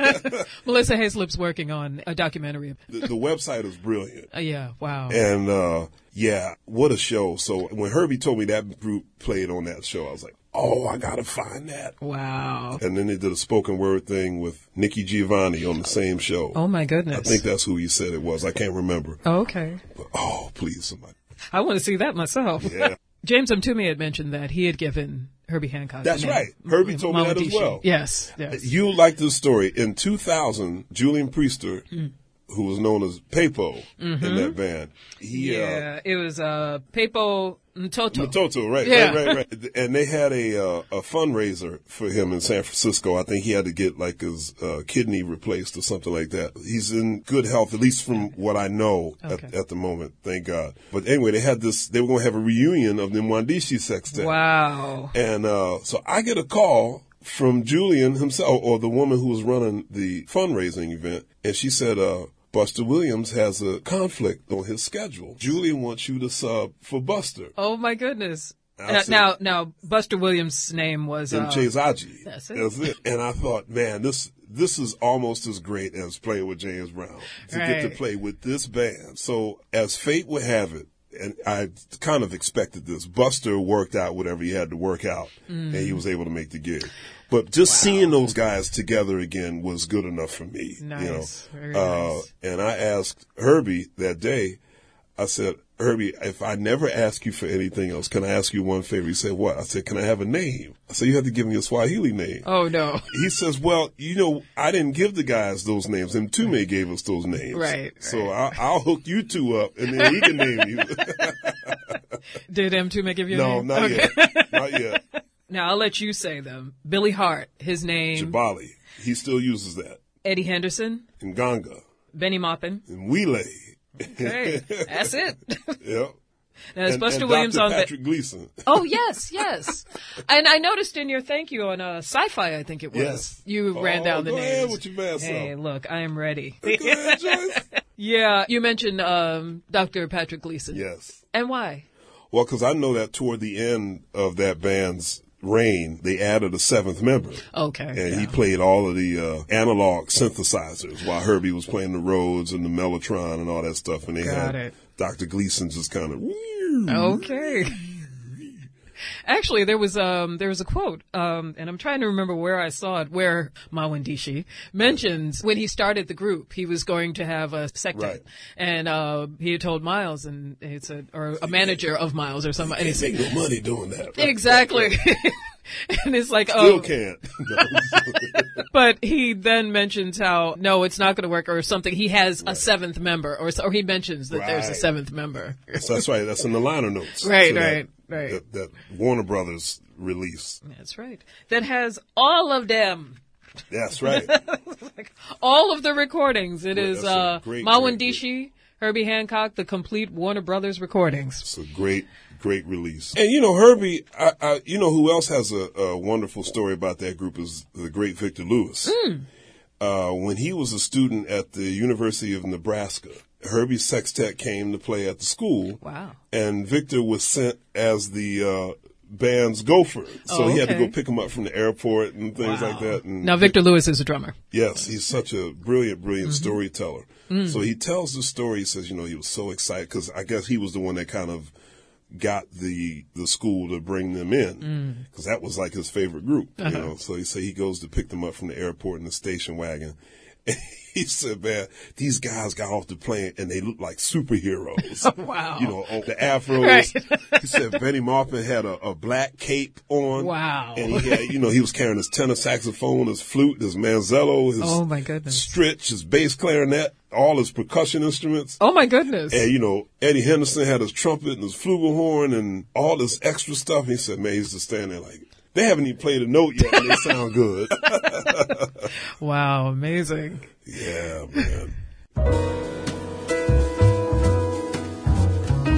A: Melissa Hayslip's working on a documentary.
C: The, the website is brilliant.
A: Uh, yeah, wow.
C: And, uh, yeah, what a show. So when Herbie told me that group played on that show, I was like, oh, I got to find that.
A: Wow.
C: And then they did a spoken word thing with Nikki Giovanni on the same show.
A: Oh, my goodness.
C: I think that's who he said it was. I can't remember.
A: Oh, okay.
C: But, oh, please, somebody.
A: I want to see that myself.
C: Yeah.
A: James Mtume had mentioned that he had given Herbie Hancock.
C: That's
A: the name.
C: right. Herbie told me that as
A: Mawadishi.
C: well.
A: Yes, yes.
C: You like this story. In two thousand, Julian Priester, mm. who was known as Pepo mm-hmm. in that band. He,
A: yeah,
C: uh,
A: it was uh, Pepo Mtoto.
C: Mtoto, right,
A: yeah.
C: right, right, right. And they had a uh, a fundraiser for him in San Francisco. I think he had to get like his uh, kidney replaced or something like that. He's in good health, at least from what I know okay. at, at the moment. Thank God. But anyway, they had this. They were going to have a reunion of the Mwandishi Sextet.
A: Wow.
C: And uh, so I get a call from Julian himself, or the woman who was running the fundraising event, and she said, uh, Buster Williams has a conflict on his schedule. Julian wants you to sub for Buster.
A: Oh, my goodness. Uh, now, now, Buster Williams' name was
C: uh, Mchezaji.
A: That's it.
C: That's it. And I thought, man, this this is almost as great as playing with James Brown, to
A: right.
C: get to play with this band. So as fate would have it, and I kind of expected this, Buster worked out whatever he had to work out, mm. and he was able to make the gig. But just wow. seeing those guys together again was good enough for me.
A: Nice.
C: You know?
A: Very
C: uh,
A: nice.
C: And I asked Herbie that day, I said, Herbie, if I never ask you for anything else, can I ask you one favor? He said, what? I said, can I have a name? I said, you have to give me a Swahili name.
A: Oh, no.
C: He says, well, you know, I didn't give the guys those names. Mtume gave us those names.
A: Right.
C: So
A: right.
C: I'll, I'll hook you two up, and then he can name you.
A: Did Mtume give you a
C: no,
A: name?
C: No, not
A: okay.
C: yet. Not yet.
A: Now, I'll let you say them. Billy Hart, his name.
C: Jabali. He still uses that.
A: Eddie Henderson.
C: Nganga.
A: Benny Maupin.
C: And Wheelie.
A: Okay. That's it.
C: Yep.
A: Now, it's
C: and,
A: Buster
C: and
A: Williams
C: Doctor
A: on
C: Patrick Gleason.
A: Oh, yes, yes. And I noticed in your thank you on uh, Sci-Fi, I think it was,
C: yes.
A: you
C: oh,
A: ran down the
C: go
A: names.
C: Ahead with your bad
A: hey,
C: self.
A: look, I am ready.
C: Go ahead, Joyce.
A: Yeah, you mentioned um, Doctor Patrick Gleason.
C: Yes.
A: And why?
C: Well, because I know that toward the end of that band's reign, they added a seventh member.
A: Okay.
C: And
A: yeah.
C: he played all of the uh, analog synthesizers while Herbie was playing the Rhodes and the Mellotron and all that stuff. And they
A: Got
C: had
A: it.
C: Doctor Gleason just kind of...
A: Okay. Actually, there was um there was a quote, um, and I'm trying to remember where I saw it, where Mwandishi mentions when he started the group, he was going to have a sectet,
C: right.
A: and uh, he had told Miles, and he said, or a manager of Miles or something.
C: You can't make no money doing that. Right?
A: Exactly. And it's like,
C: Still
A: oh.
C: can't.
A: But he then mentions how, no, it's not going to work or something. He has right. a seventh member, or or he mentions that
C: right.
A: there's a seventh member.
C: So that's right. That's in the liner notes.
A: Right, right,
C: that,
A: right.
C: That, that Warner Brothers release.
A: That's right. That has all of them.
C: That's right.
A: Like all of the recordings. It
C: great,
A: is uh, Mwandishi, Herbie Hancock, the complete Warner Brothers recordings.
C: It's a great, great release. And, you know, Herbie, I, I, you know who else has a, a wonderful story about that group is the great Victor Lewis.
A: Mm.
C: Uh, when he was a student at the University of Nebraska, Herbie's sextet came to play at the school.
A: Wow.
C: And Victor was sent as the uh, band's gopher. So
A: oh,
C: he had
A: okay.
C: to go pick him up from the airport and things
A: wow.
C: like that. And
A: now, Victor Lewis is a drummer.
C: Yes, he's such a brilliant, brilliant
A: mm-hmm.
C: storyteller. Mm. So he tells the story. He says, you know, he was so excited because I guess he was the one that kind of got the the school to bring them in because mm. that was like his favorite group. Uh-huh. You know, so he said he goes to pick them up from the airport in the station wagon. And he said, man, these guys got off the plane and they looked like superheroes.
A: Oh, wow.
C: You know, the afros. Right. He said Benny Maupin had a, a black cape on.
A: Wow.
C: And he had, you know, he was carrying his tenor saxophone, his flute, his manzello, his
A: oh my goodness.
C: stritch, his bass clarinet, all his percussion instruments.
A: Oh my goodness.
C: And, you know, Eddie Henderson had his trumpet and his flugelhorn and all this extra stuff. And he said, man, he's just standing there like, they haven't even played a note yet and they sound good.
A: Wow, amazing.
C: Yeah, man.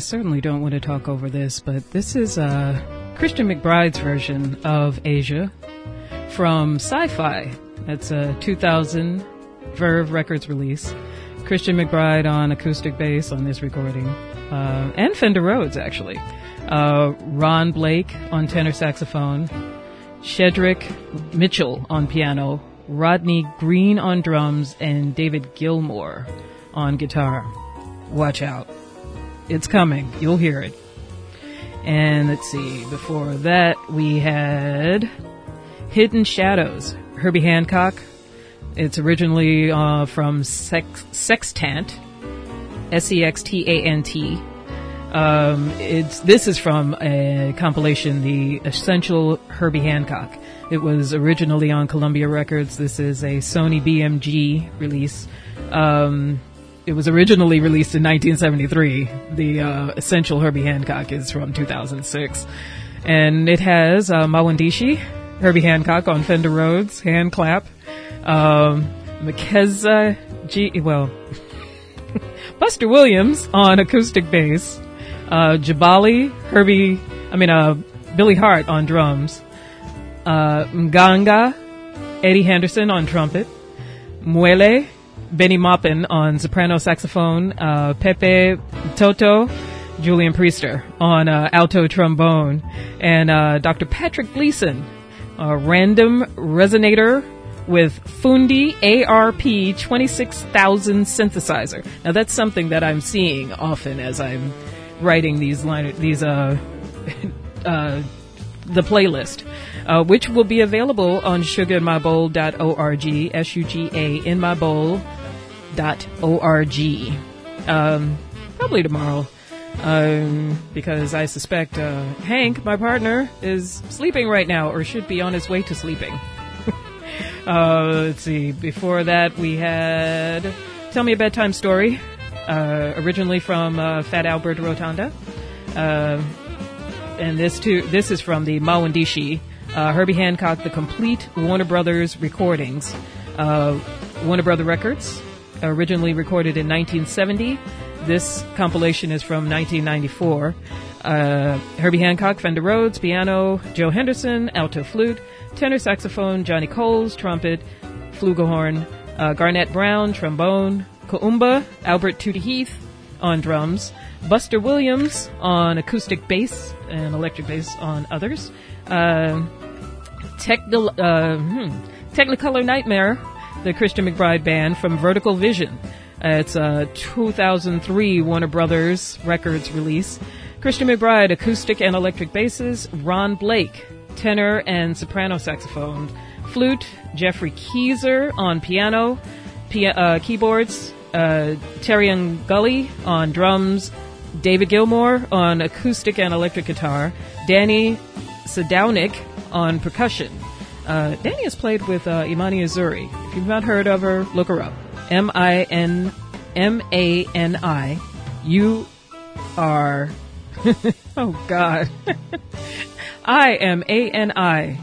A: certainly don't want to talk over this, but this is uh, Christian McBride's version of Asia from Sci-Fi. That's a two thousand Verve Records release. Christian McBride on acoustic bass on this recording, uh, and Fender Rhodes, actually. Uh, Ron Blake on tenor saxophone, Shedrick Mitchell on piano, Rodney Green on drums, and David Gilmour on guitar. Watch out. It's coming. You'll hear it. And let's see, before that we had Hidden Shadows, Herbie Hancock. It's originally uh, from Sex- Sextant, S E X T A N T. Um, it's this is from a compilation, The Essential Herbie Hancock. It was originally on Columbia Records. This is a Sony B M G release. Um, it was originally released in nineteen seventy-three. The uh, Essential Herbie Hancock is from two thousand six. And it has uh, Mawandishi, Herbie Hancock on Fender Rhodes, hand clap. Um, Makeza G, well, Buster Williams on acoustic bass. Uh, Jabali, Herbie, I mean, uh, Billy Hart on drums. Uh, Mganga, Eddie Henderson on trumpet. Muele, Benny Maupin on soprano saxophone. Uh, Pepe Toto, Julian Priester on uh, alto trombone. And uh, Doctor Patrick Gleason, a random resonator with Fundi A R P twenty-six thousand synthesizer. Now that's something that I'm seeing often as I'm writing these line, these uh, uh, the playlist, uh, which will be available on sugar in my bowl dot org, S U G A in my bowl dot org, um, probably tomorrow, um, because I suspect uh, Hank, my partner, is sleeping right now, or should be on his way to sleeping. Uh, let's see. Before that, we had Tell Me a Bedtime Story, uh, originally from uh, Fat Albert Rotunda, uh, and this too. This is from the Mawandishi, uh, Herbie Hancock, the complete Warner Brothers recordings, uh, Warner Brother Records, originally recorded in nineteen seventy. This compilation is from nineteen ninety-four. Uh, Herbie Hancock, Fender Rhodes, piano, Joe Henderson, alto flute, tenor saxophone, Johnny Coles, trumpet, flugelhorn, uh, Garnett Brown, trombone, Koumba, Albert Tootie Heath on drums, Buster Williams on acoustic bass and electric bass on others, uh, Techno, uh, hmm, Technicolor Nightmare, the Christian McBride Band from Vertical Vision. Uh, it's a two thousand three Warner Brothers Records release. Christian McBride, acoustic and electric basses, Ron Blake, tenor and soprano saxophone, flute, Jeffrey Keezer on piano, pia- uh, keyboards, uh, Terry Gully on drums, David Gilmour on acoustic and electric guitar, Danny Sadownik on percussion. Uh, Danny has played with uh, Imani Azuri. If you've not heard of her, look her up. M I N M A N I U R Oh, God. I am A N I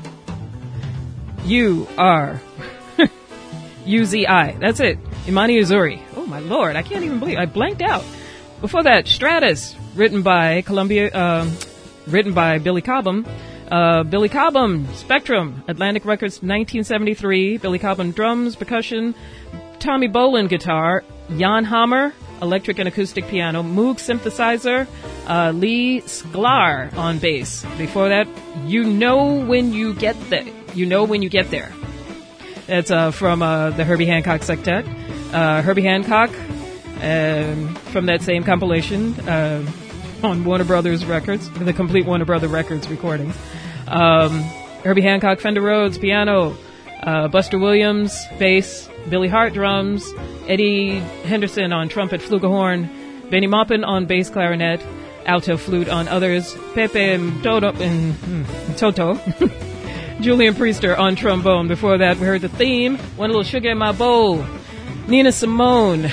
A: U R U Z I. That's it. Imani Uzuri. Oh, my Lord. I can't even believe I blanked out. Before that, Stratus, written by Columbia, um, written by Billy Cobham. Uh, Billy Cobham, Spectrum, Atlantic Records, nineteen seventy-three. Billy Cobham, drums, percussion. Tommy Bolin, guitar. Jan Hammer, electric and acoustic piano. Moog synthesizer. Uh, Lee Sklar on bass. Before that, You Know When You Get There. You Know When You Get There. That's uh, from uh, the Herbie Hancock Sextet. Uh, Herbie Hancock, um, from that same compilation uh, on Warner Brothers Records, the complete Warner Brothers Records recordings. Um, Herbie Hancock, Fender Rhodes, piano. Uh, Buster Williams, bass. Billy Hart, drums. Eddie Henderson on trumpet, flugelhorn. Benny Maupin on bass clarinet. Alto flute on others. Pepe and Toto, and, mm, Toto. Julian Priester on trombone. Before that, we heard the theme, One Little Sugar in My Bowl. Nina Simone.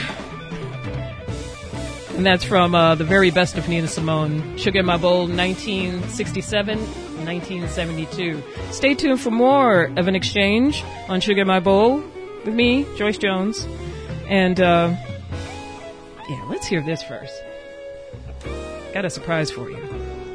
A: And that's from uh, the very best of Nina Simone. Sugar in My Bowl, nineteen sixty-seven, nineteen seventy-two. Stay tuned for more of an exchange on Sugar in My Bowl with me, Joyce Jones. And, uh, yeah, let's hear this first. got a surprise for you.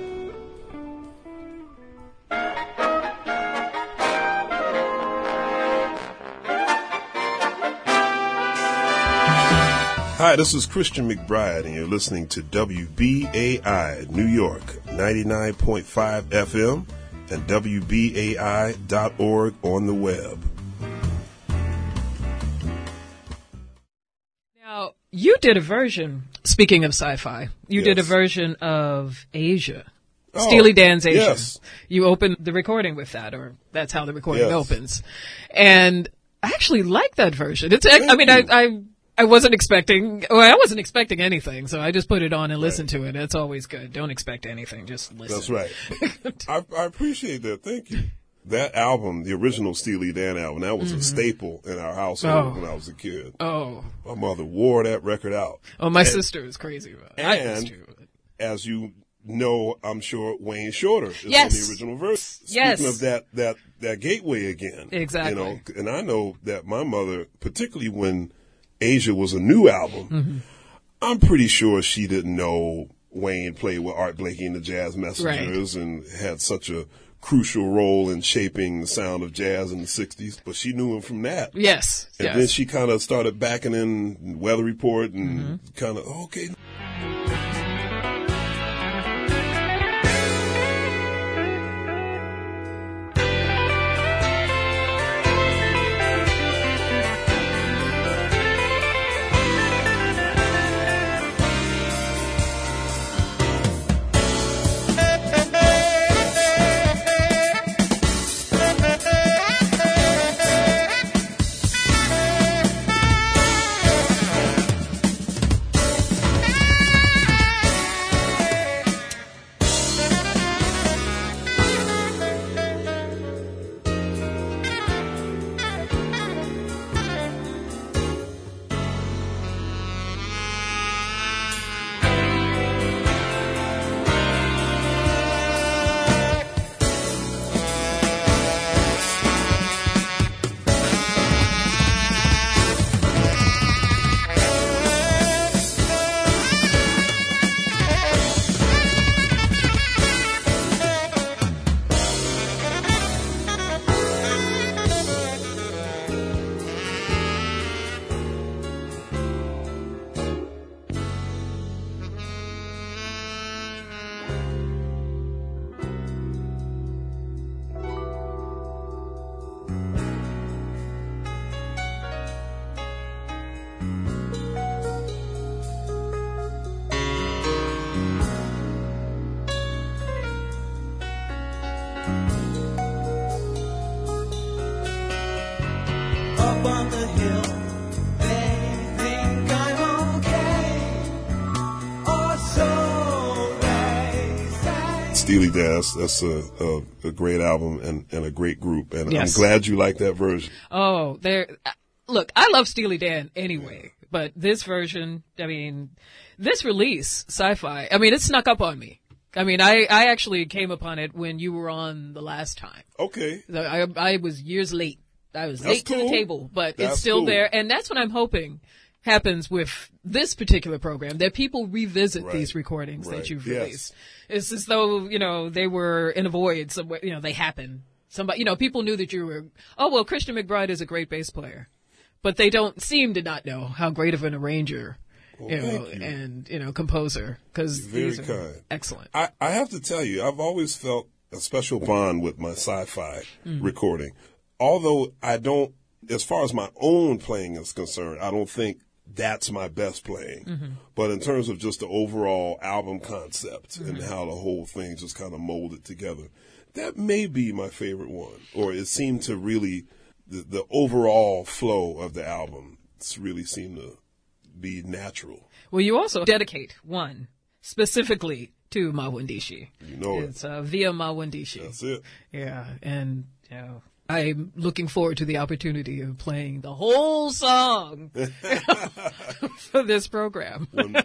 C: Hi, this is Christian McBride, and you're listening to W B A I New York, ninety-nine point five F M, and W B A I dot org on the web.
A: Now, you did a version, speaking of sci-fi, you
C: Yes.
A: did a version of Asia.
C: Oh,
A: Steely Dan's Asia.
C: yes.
A: You opened the recording with that, or that's how the recording
C: Yes.
A: opens. And I actually like that version. It's, I
C: Thank
A: mean, I,
C: you.
A: I, I wasn't expecting, well, I wasn't expecting anything, so I just put it on and listened to it. It's always good. Don't expect anything, just listen.
C: That's right. I, I appreciate that. Thank you. That album, the original Steely Dan album, that was a staple in our household
A: Oh.
C: when I was a kid.
A: Oh.
C: My mother wore that record out.
A: Oh, my
C: And-
A: sister is crazy about it. I used
C: And
A: to.
C: as you know, I'm sure Wayne Shorter is
A: Yes.
C: on the original verse.
A: Yes.
C: Speaking of that, that, that gateway again.
A: Exactly.
C: You know, and I know that my mother, particularly when Asia was a new album,
A: Mm-hmm.
C: I'm pretty sure she didn't know Wayne played with Art Blakey and the Jazz Messengers and had such a crucial role in shaping the sound of jazz in the sixties, but she knew him from that.
A: Yes.
C: And
A: yes.
C: then she kind of started backing in Weather Report and
A: Mm-hmm.
C: kind of, okay.
B: Up on the hill, they think I'm okay, or so they say.
C: Steely Dan, that's a, a, a great album and, and a great group. And
A: Yes.
C: I'm glad you like that version.
A: Oh, there. Look, I love Steely Dan anyway, but this version, I mean, this release, Sci-Fi, I mean, it snuck up on me. I mean, I, I actually came upon it when you were on the last time.
C: Okay.
A: So I, I was years late. I was
C: That's
A: late to
C: cool.
A: the table, but
C: That's
A: it's still
C: cool.
A: there. And that's what I'm hoping happens with this particular program, that people revisit
C: Right.
A: these recordings
C: Right.
A: that you've
C: Yes.
A: released. It's as though, you know, they were in a void somewhere, you know, they happen. Somebody, you know, people knew that you were, oh, well, Christian McBride is a great bass player, but they don't seem to not know how great of an arranger,
C: Well,
A: you know,
C: thank you.
A: and, you know, composer, because
C: Very
A: these are
C: kind.
A: excellent.
C: I, I have to tell you, I've always felt a special bond with my sci-fi
A: Mm.
C: recording. Although I don't, as far as my own playing is concerned, I don't think that's my best playing.
A: Mm-hmm.
C: But in terms of just the overall album concept and
A: Mm-hmm.
C: how the whole thing just kind of molded together, that may be my favorite one. Or it seemed to really, the, the overall flow of the album really seemed to be natural.
A: Well, you also dedicate one specifically to Mawandishi.
C: You know it.
A: It's uh, via Mawandishi.
C: That's it.
A: Yeah, and you know, I'm looking forward to the opportunity of playing the whole song for this program.
C: When-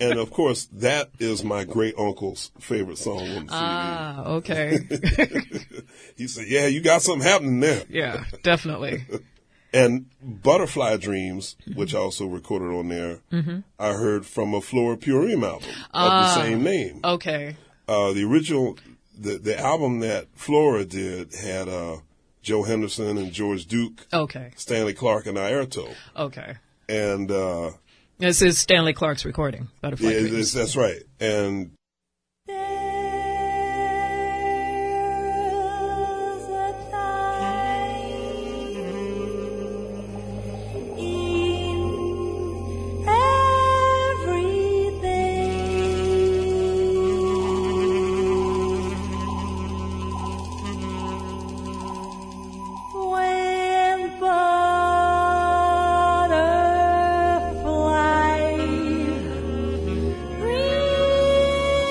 C: And of course, that is my great uncle's favorite song on the C D.
A: Ah, okay.
C: He said, yeah, you got something happening there.
A: Yeah, definitely.
C: And Butterfly Dreams, which I also recorded on there, mm-hmm. I heard from a Flora Purim album of the same name.
A: Okay.
C: Uh, the original, the, the album that Flora did had uh, Joe Henderson and George Duke,
A: Okay.
C: Stanley Clarke, and Airto.
A: Okay.
C: And uh,
A: This is Stanley Clarke's recording, Butterfly
C: yeah,
A: Dreams.
C: it's, that's right. And
D: Butterfly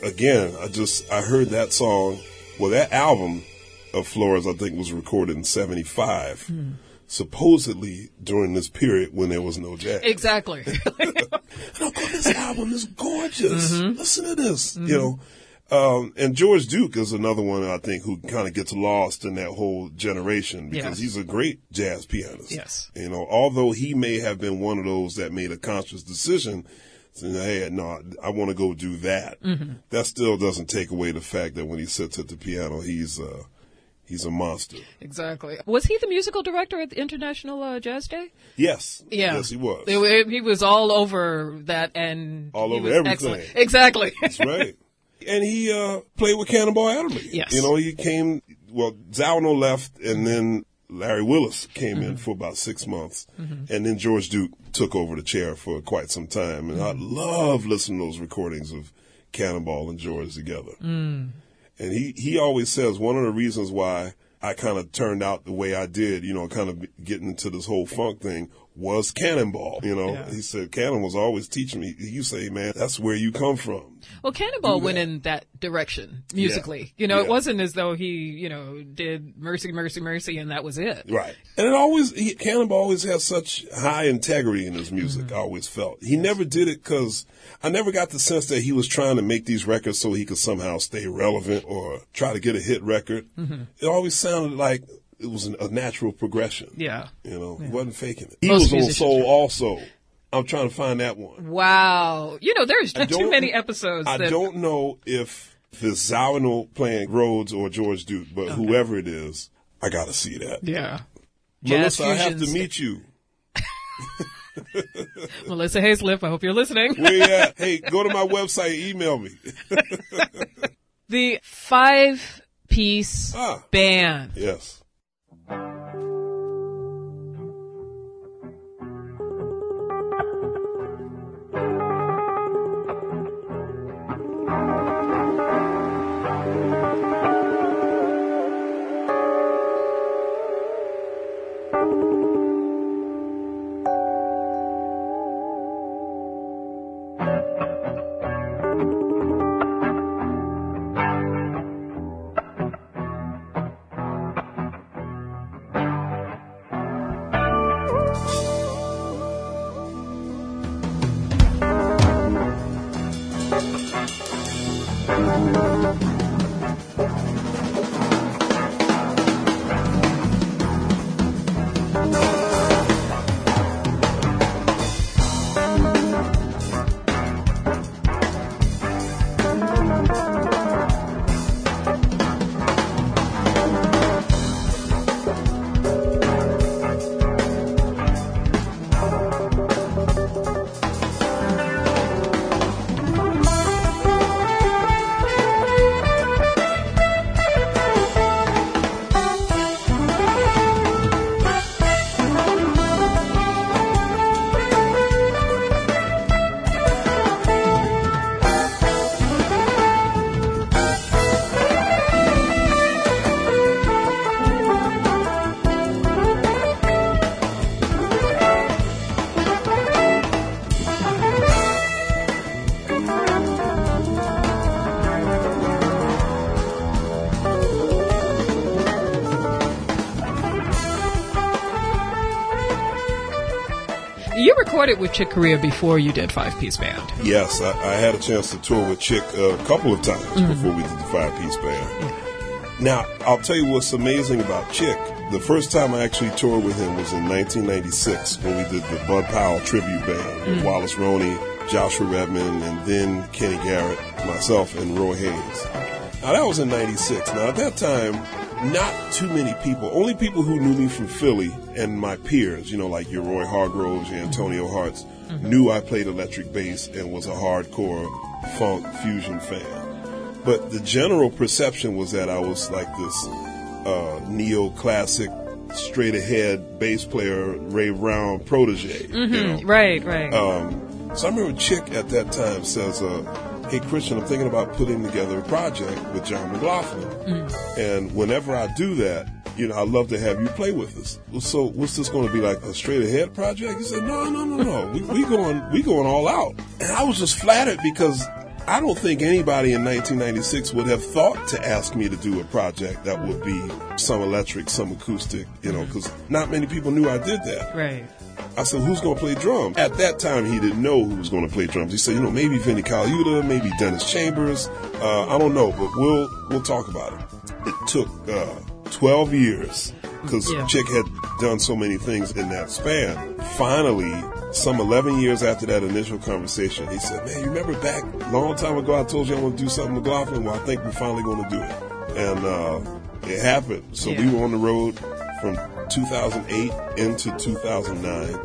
C: again, I just, I heard that song, well, that album of Flores, I think, was recorded in seventy-five. Hmm. Supposedly during this period when there was no jazz.
A: Exactly.
C: And I thought, this album is gorgeous. Mm-hmm. Listen to this, mm-hmm. you know. Um, and George Duke is another one, I think, who kind of gets lost in that whole generation because yes. he's a great jazz pianist.
A: Yes.
C: You know, although he may have been one of those that made a conscious decision, saying, hey, no, I want to go do that. Mm-hmm. That still doesn't take away the fact that when he sits at the piano, he's, uh, he's a monster.
A: Exactly. Was he the musical director at the International uh, Jazz Day?
C: Yes.
A: Yeah.
C: Yes, he was.
A: He was all over that and
C: all
A: he
C: over
A: was
C: everything.
A: Excellent. Exactly.
C: That's right. And he uh, played with Cannonball Adderley.
A: Yes.
C: You know, he came, well, Zawinul left, and then Larry Willis came mm-hmm. in for about six months. Mm-hmm. And then George Duke took over the chair for quite some time. And mm-hmm. I love listening to those recordings of Cannonball and George together. Mm. And he, he always says one of the reasons why I kind of turned out the way I did, you know, kind of getting into this whole funk thing, was Cannonball. You know, yeah. He said Cannon was always teaching me. He used to say, man, that's where you come from.
A: Well, Cannonball went in that direction musically. Yeah. You know, yeah. It wasn't as though he, you know, did Mercy, Mercy, Mercy, and that was it.
C: Right. And it always, he, Cannonball always has such high integrity in his music, mm-hmm. I always felt. He never did it because I never got the sense that he was trying to make these records so he could somehow stay relevant or try to get a hit record. Mm-hmm. It always sounded like it was an, a natural progression.
A: Yeah.
C: You know,
A: yeah.
C: he wasn't faking it. He
A: Most
C: was on Soul also. I'm trying to find that one.
A: Wow. You know, there's too many episodes.
C: I
A: that...
C: don't know if it's Zawinul playing Rhodes or George Duke, but okay. whoever it is, I got to see that.
A: Yeah.
C: Melissa, I have to meet you.
A: Melissa Hayslip, I hope you're listening.
C: Where you at? Hey, go to my website, email me.
A: The five-piece ah, band.
C: Yes.
A: You recorded with Chick Corea before you did Five Piece Band.
C: Yes, I, I had a chance to tour with Chick a couple of times mm-hmm. before we did the Five Piece Band. Yeah. Now, I'll tell you what's amazing about Chick. The first time I actually toured with him was in nineteen ninety-six when we did the Bud Powell tribute band mm-hmm. with Wallace Roney, Joshua Redman, and then Kenny Garrett, myself, and Roy Haynes. Now, that was in ninety-six. Now, at that time, not too many people, only people who knew me from Philly and my peers, you know, like your Roy Hargroves, your Antonio Harts, mm-hmm. knew I played electric bass and was a hardcore funk fusion fan. But the general perception was that I was like this uh, neoclassic, straight-ahead bass player, Ray Brown protege.
A: Mm-hmm.
C: You know?
A: Right, right.
C: Um, so I remember Chick at that time says, uh, hey, Christian, I'm thinking about putting together a project with John McLaughlin. Mm. And whenever I do that, you know, I'd love to have you play with us. So what's this going to be, like a straight ahead project? He said, no, no, no, no. we, we going we going all out. And I was just flattered because I don't think anybody in nineteen ninety-six would have thought to ask me to do a project that would be some electric, some acoustic, you know, because not many people knew I did that.
A: Right.
C: I said, who's going to play drums? At that time, he didn't know who was going to play drums. He said, you know, maybe Vinnie Colaiuta, maybe Dennis Chambers. Uh, I don't know, but we'll we'll talk about it. It took uh, twelve years because
A: Yeah.
C: Chick had done so many things in that span. Finally, some eleven years after that initial conversation, he said, man, you remember back a long time ago I told you I want to do something with McLaughlin? Well, I think we're finally going to do it. And uh, it happened. So
A: Yeah.
C: we were on the road from two thousand eight into two thousand nine.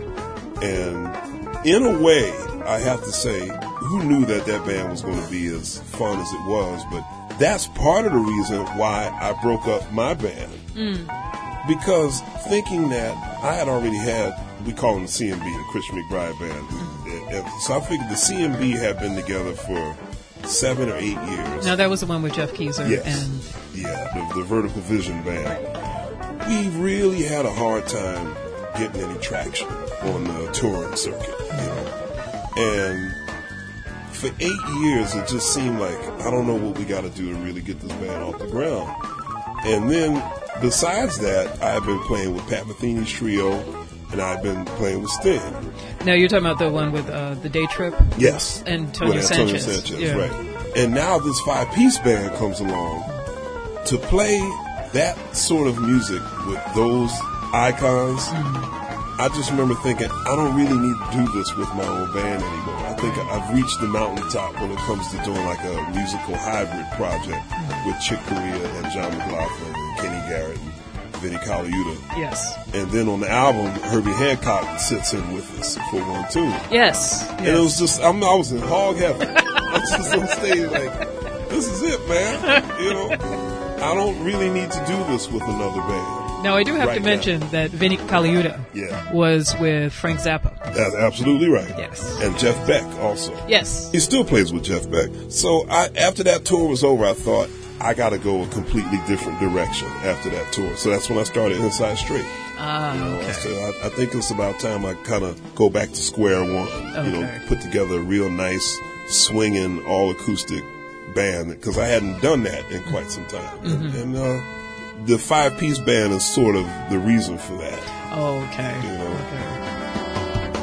C: And in a way, I have to say, who knew that that band was going to be as fun as it was? But that's part of the reason why I broke up my band. Because thinking that I had already had, we call them the C M B, the Christian McBride Band. And- and so I figured the C M B had been together for seven or eight years.
A: Now, that was the one with Jeff Keezer.
C: Yes.
A: And
C: Yeah, the, the Vertical Vision Band. We really had a hard time getting any traction on the touring circuit, you know. And for eight years, it just seemed like, I don't know what we got to do to really get this band off the ground. And then, besides that, I've been playing with Pat Metheny's trio, and I've been playing with Sting.
A: now you're talking about the one with uh, the Day Trip?
C: Yes.
A: Antonio
C: with Antonio
A: Sanchez.
C: Sanchez,
A: Yeah.
C: right. And now this five-piece band comes along to play that sort of music with those icons. I just remember thinking, I don't really need to do this with my own band anymore. I think I've reached the mountaintop when it comes to doing like a musical hybrid project with Chick Corea and John McLaughlin and Kenny Garrett and Vinnie Colaiuta.
A: Yes.
C: And then on the album, Herbie Hancock sits in with us for one tune.
A: Yes.
C: And it was just, I'm, I was in hog heaven. I was just on stage like, this is it, man. You know, I don't really need to do this with another band.
A: Now, I do have
C: Right
A: to
C: now.
A: mention that Vinnie Colaiuta
C: Yeah.
A: was with Frank Zappa.
C: That's absolutely right.
A: Yes.
C: And Jeff Beck also.
A: Yes.
C: He still plays with Jeff Beck. So I, after that tour was over, I thought, I got to go a completely different direction after that tour. So that's when I started Inside Straight.
A: Ah,
C: You know, I,
A: okay.
C: said, I, I think it's about time I kind of go back to square one. You know,
A: Okay.
C: put together a real nice, swinging, all acoustic band because I hadn't done that in quite some time.
A: Mm-hmm.
C: And, and uh, the five piece band is sort of the reason for that.
A: Oh, okay.
C: You know.
A: Okay.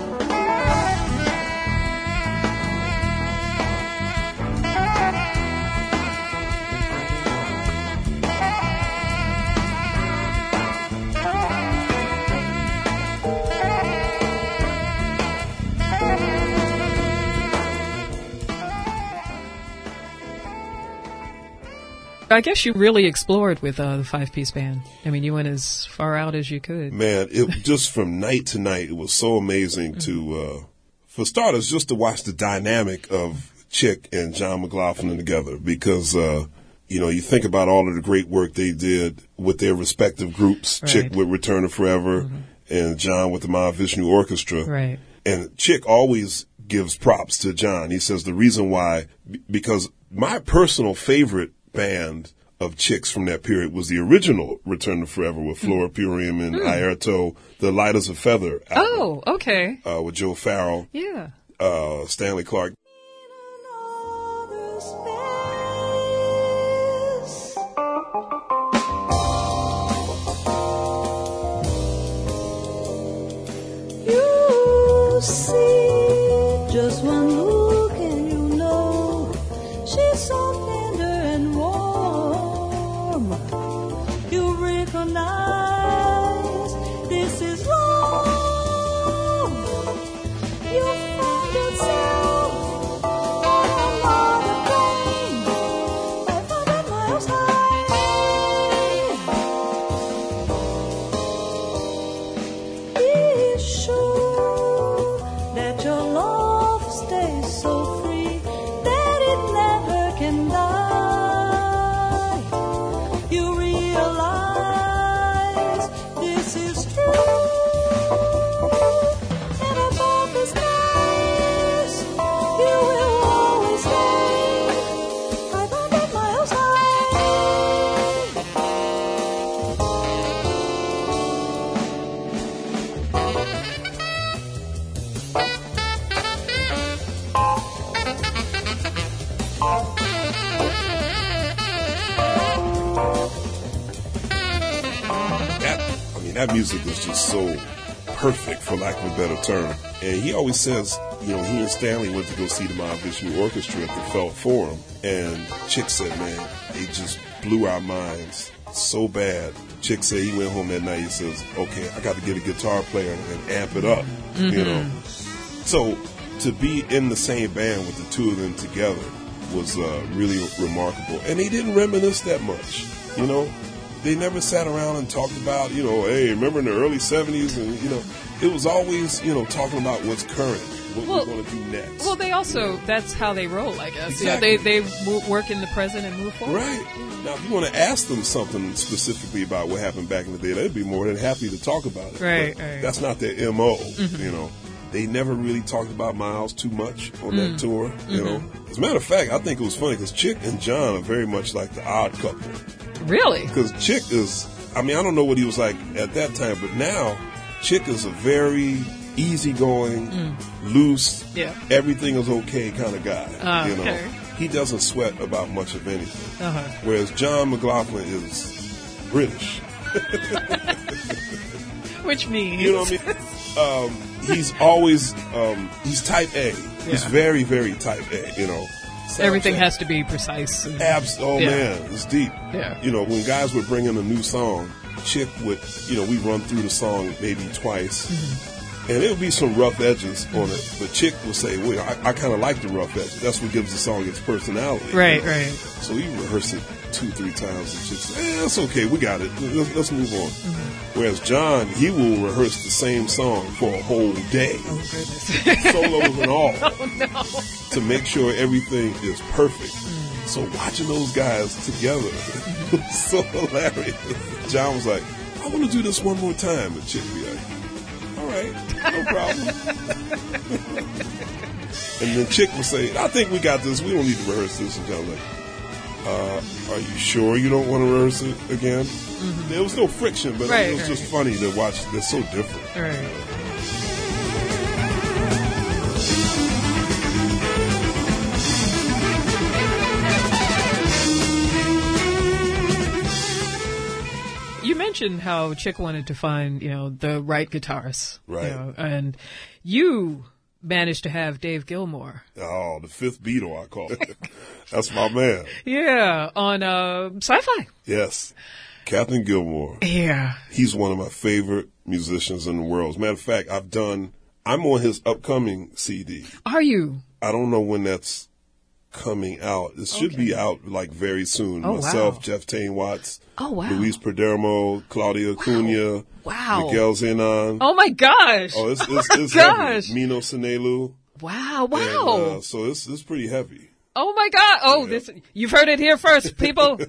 A: I guess you really explored with uh, the five-piece band. I mean, you went as far out as you could.
C: Man, it just from night to night, it was so amazing to, uh, for starters, just to watch the dynamic of Chick and John McLaughlin together because, uh, you know, you think about all of the great work they did with their respective groups,
A: Right.
C: Chick with Return to Forever and John with the Mahavishnu Orchestra.
A: Right.
C: And Chick always gives props to John. He says the reason why, b- because my personal favorite band of Chicks from that period was the original Return to Forever with Flora Purim and Airto, the Light as a Feather album,
A: Oh, okay.
C: uh, with Joe Farrell,
A: Yeah.
C: uh, Stanley Clark.
D: You see, just one look and you know she's so tender and warm. You recognize this is love. You find yourself on another plane, five hundred miles high. Be sure that your love stays so free that it never can die. You realize
C: that music is just so perfect, for lack of a better term. And he always says, you know, he and Stanley went to go see the Mahavishnu Orchestra at the Felt Forum, and Chick said, man, they just blew our minds so bad. Chick said he went home that night, he says, okay, I got to get a guitar player and amp it up, mm-hmm. you know. So to be in the same band with the two of them together was uh, really remarkable. And they didn't reminisce that much, you know. They never sat around and talked about, you know, hey, remember in the early seventies? And, you know, it was always, you know, talking about what's current, what
A: well,
C: we're going to do next.
A: Well, they also, that's how they roll, I guess.
C: Exactly.
A: You know, they, they mo- work in the present and move forward.
C: Right. Now, if you want to ask them something specifically about what happened back in the day, they'd be more than happy to talk about it.
A: Right,
C: but
A: right.
C: That's not their M O,
A: mm-hmm.
C: you know. They never really talked about Miles too much on
A: mm.
C: that tour, you mm-hmm. know. As a matter of fact, I think it was funny because Chick and John are very much like the odd couple.
A: Really?
C: Because Chick is, I mean, I don't know what he was like at that time, but now Chick is a very easygoing, mm. loose,
A: yeah.
C: everything is okay kind of guy.
A: Uh,
C: you know,
A: okay.
C: He doesn't sweat about much of anything.
A: Uh-huh.
C: Whereas John McLaughlin is British.
A: Which means,
C: you know what I mean? Um, he's always um, he's type A. Yeah. He's very, very type A. You know,
A: so everything has to be precise. And,
C: Abs- oh
A: yeah.
C: man, it's deep.
A: Yeah.
C: You know, when guys would bring in a new song, Chick would, you know, we run through the song maybe twice. Mm-hmm. And there would be some rough edges on it, but Chick would say, well, I, I kind of like the rough edges. That's what gives the song its personality.
A: Right, right.
C: So he rehearsed it two, three times, and Chick said, eh, that's okay, we got it. Let's, let's move on. Mm-hmm. Whereas John, he will rehearse the same song for a whole day.
A: Oh, goodness.
C: Solos and all.
A: Oh, no.
C: To make sure everything is perfect. Mm-hmm. So watching those guys together was so hilarious. John was like, I want to do this one more time. And Chick be like, all right, no problem. And then Chick would say, I think we got this. We don't need to rehearse this. And John was like, uh, are you sure you don't want to rehearse it again? Mm-hmm. There was no friction, but right, it was right. just funny to watch. They're so different.
A: Right. You mentioned how Chick wanted to find, you know, the right guitarist.
C: Right.
A: You know, and you managed to have Dave Gilmour.
C: Oh, the fifth Beatle, I call it. That's my man.
A: Yeah, on uh, Sci-Fi.
C: Yes. Captain Gilmour.
A: Yeah.
C: He's one of my favorite musicians in the world. As a matter of fact, I've done, I'm on his upcoming C D.
A: Are you?
C: I don't know when that's coming out. It should okay. be out like very soon.
A: Oh,
C: Myself,
A: wow.
C: Jeff Tain Watts,
A: oh, wow.
C: Luis Perdermo, Claudia Cunha,
A: wow.
C: Miguel Zenon.
A: Oh my gosh!
C: Oh, it's it's, it's
A: gosh.
C: heavy. Mino Sinelu.
A: Wow! Wow!
C: And, uh, so it's it's pretty heavy.
A: Oh my God! Oh, yeah. this you've heard it here first, people.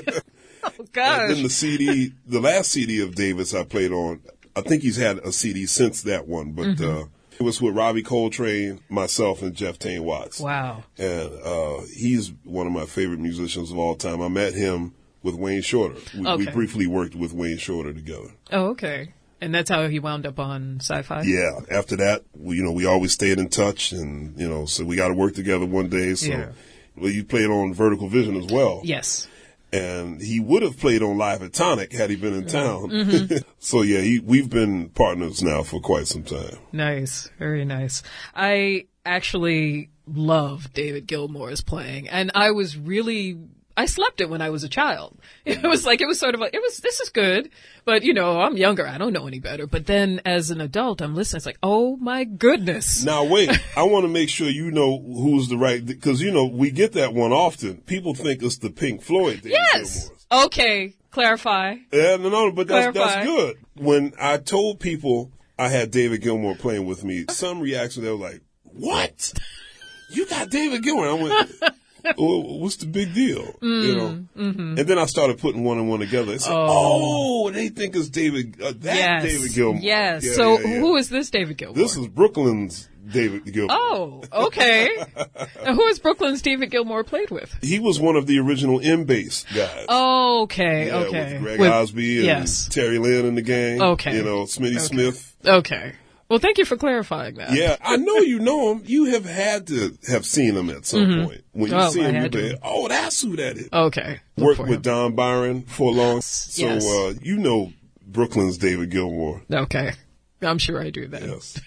A: Oh gosh!
C: And then the C D, the last C D of Davis I played on. I think he's had a C D since that one, but. Mm-hmm. uh It was with Robbie Coltrane, myself, and Jeff Tain Watts.
A: Wow.
C: And uh, he's one of my favorite musicians of all time. I met him with Wayne Shorter. We,
A: okay.
C: we briefly worked with Wayne Shorter together.
A: Oh, okay. And that's how he wound up on Sci-Fi?
C: Yeah. After that, we, you know, we always stayed in touch, and, you know, so we got to work together one day. So,
A: yeah.
C: Well, you played on Vertical Vision as well.
A: Yes.
C: And he would have played on Live at Tonic had he been in town. Mm-hmm. So, yeah, he, we've been partners now for quite some time.
A: Nice. Very nice. I actually love David Gilmour's playing. And I was really, I slept it when I was a child. It was like, it was sort of like, it was, this is good. But, you know, I'm younger. I don't know any better. But then as an adult, I'm listening. It's like, oh, my goodness.
C: Now, wait. I want to make sure you know who's the right, because, you know, we get that one often. People think it's the Pink Floyd David
A: Yes.
C: Gilmour.
A: Okay. Clarify.
C: Yeah, no, no, but that's,
A: Clarify.
C: that's good. When I told people I had David Gilmour playing with me, some reaction, they were like, what? You got David Gilmour? I went, well, what's the big deal?
A: Mm,
C: you know?
A: Mm-hmm.
C: And then I started putting one and one together. It's like, oh. oh, they think it's David, uh, that
A: yes.
C: David Gilmour.
A: Yes.
C: Yeah,
A: so
C: yeah, yeah.
A: who is this David Gilmour?
C: This is Brooklyn's David Gilmour.
A: Oh, okay. And who is Brooklyn's David Gilmour played with?
C: He was one of the original M-Bass guys.
A: Oh, okay,
C: yeah,
A: okay.
C: With Greg
A: with,
C: Osby and
A: yes.
C: Terry Lynn and the gang.
A: Okay.
C: You know, Smitty
A: okay.
C: Smith.
A: Okay. Well, thank you for clarifying that.
C: Yeah, I know you know him. You have had to have seen him at some mm-hmm. point. When you
A: oh,
C: see
A: I
C: him, you
A: had
C: say,
A: to.
C: oh, that's who that is.
A: Okay.
C: Worked with Don Byron for long.
A: Yes.
C: So
A: yes.
C: Uh, you know Brooklyn's David Gilmour.
A: Okay. I'm sure I do that.
C: Yes.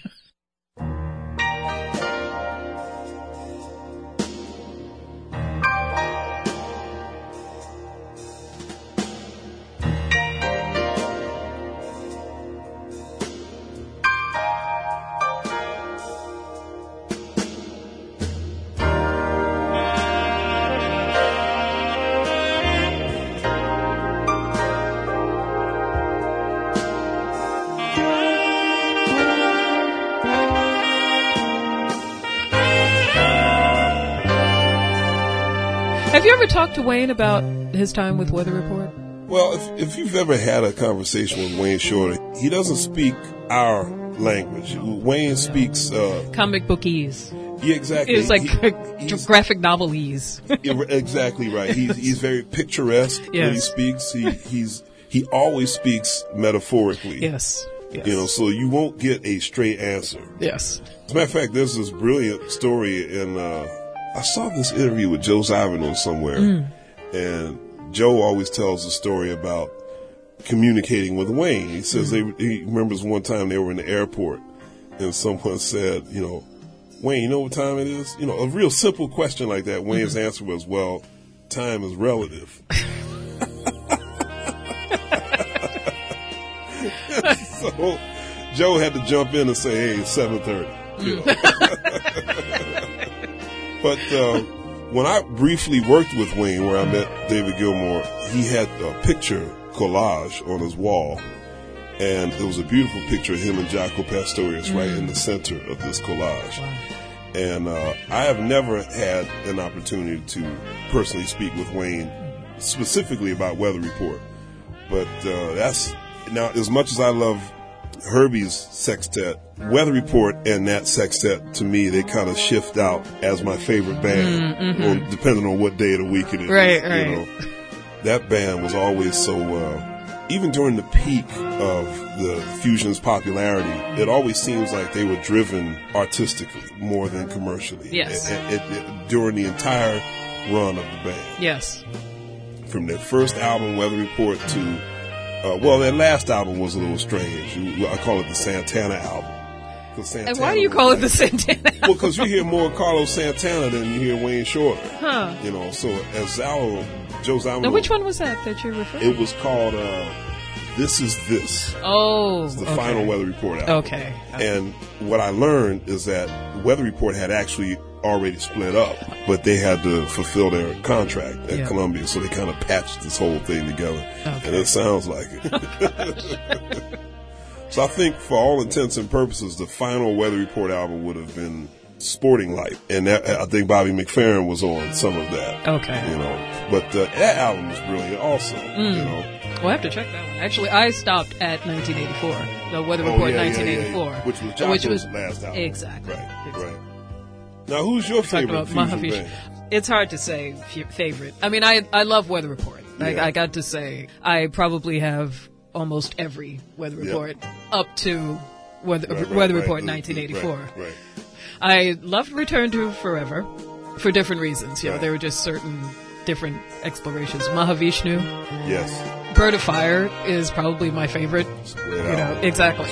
A: Have you ever talked to Wayne about his time with Weather Report?
C: Well, if, if you've ever had a conversation with Wayne Shorter, he doesn't speak our language. Wayne speaks... Uh,
A: Comic bookese.
C: Yeah, exactly.
A: It's like
C: he,
A: graphic novelese.
C: Exactly right. He's, he's very picturesque
A: yes.
C: when he speaks. He, he's he always speaks metaphorically.
A: Yes. Yes.
C: You know, so you won't get a straight answer.
A: Yes.
C: As a matter of fact, there's this brilliant story in... Uh, I saw this interview with Joe Zawinul somewhere, mm. and Joe always tells the story about communicating with Wayne. He says mm. they, he remembers one time they were in the airport, and someone said, you know, Wayne, you know what time it is? You know, a real simple question like that. Wayne's mm-hmm. answer was, well, time is relative. So Joe had to jump in and say, hey, it's seven thirty. You know? But uh, when I briefly worked with Wayne, where I met David Gilmour, he had a picture collage on his wall, and it was a beautiful picture of him and Jaco Pastorius mm. right in the center of this collage.
A: Wow.
C: And uh, I have never had an opportunity to personally speak with Wayne specifically about Weather Report. But uh, that's, now, as much as I love Herbie's sextet, Weather Report and that sextet, to me, they kind of shift out as my favorite band, mm-hmm. on, depending on what day of the week it is.
A: Right, right.
C: You know, that band was always so, uh, even during the peak of the Fusion's popularity, it always seems like they were driven artistically more than commercially.
A: Yes.
C: It, it, it, during the entire run of the band.
A: Yes.
C: From their first album, Weather Report, to Uh, well, their last album was a little strange. I call it the Santana album. Santana
A: and why do you call
C: like,
A: it the Santana album?
C: Well, because you hear more Carlos Santana than you hear Wayne Shorter.
A: Huh.
C: You know, so as Zawinul, Joe Zawinul.
A: Now, which one was that that you referred to?
C: It was called uh, This Is This.
A: Oh,
C: it's the
A: okay.
C: final Weather Report album.
A: Okay. okay.
C: And what I learned is that Weather Report had actually already split up, but they had to fulfill their contract at
A: yeah.
C: Columbia, so they kind of patched this whole thing together.
A: Okay.
C: And it sounds like it. Oh, so I think for all intents and purposes, the final Weather Report album would have been Sporting Life, and that, I think Bobby McFerrin was on some of that.
A: Okay.
C: You know, but uh, that album was brilliant also,
A: mm.
C: you know.
A: Well, I have to check that one. Actually, I stopped at nineteen eighty-four, the Weather
C: oh,
A: Report
C: yeah,
A: nineteen eighty-four.
C: Yeah, yeah. Which was Jaco's
A: which was,
C: last album.
A: Exactly.
C: Right,
A: exactly.
C: right. Now, who's your favorite Fusion
A: Mahavishnu.
C: band?
A: It's hard to say f- favorite. I mean, I I love Weather Report. Yeah. I, I got to say, I probably have almost every Weather Report yep. up to Weather, right, right, Weather
C: right,
A: Report
C: right,
A: nineteen eighty-four.
C: Right, right.
A: I loved Return to Forever for different reasons. You know,
C: right.
A: there were just certain different explorations. Mahavishnu.
C: Yes.
A: Bird of Fire is probably my favorite.
C: Spread
A: you
C: out.
A: know, exactly.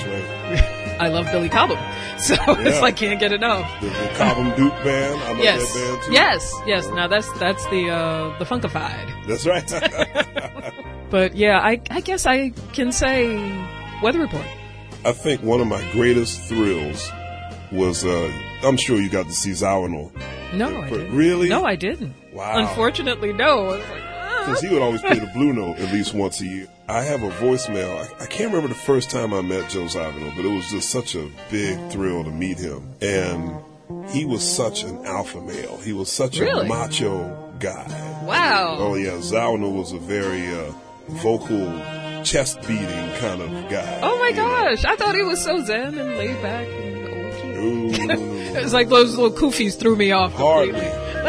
A: I love Billy Cobham, so yeah. it's like can't get enough.
C: The, the Cobham Duke band, I love
A: yes.
C: that band too.
A: Yes, yes. Now that's that's the uh, the Funkified.
C: That's right.
A: But yeah, I I guess I can say Weather Report.
C: I think one of my greatest thrills was uh, I'm sure you got to see Zawinul.
A: No, I didn't.
C: Really?
A: No, I didn't.
C: Wow.
A: Unfortunately, no. I was like,
C: because he would always play the Blue Note at least once a year. I have a voicemail. I, I can't remember the first time I met Joe Zawinul, but it was just such a big thrill to meet him. And he was such an alpha male. He was such
A: really?
C: a macho guy.
A: Wow.
C: Oh, yeah. Zawinul was a very uh, vocal, chest-beating kind of guy.
A: Oh, my gosh.
C: know?
A: I thought he was so zen and laid back. And okay.
C: Ooh.
A: It was like those little koofies threw me off.
C: Hardly.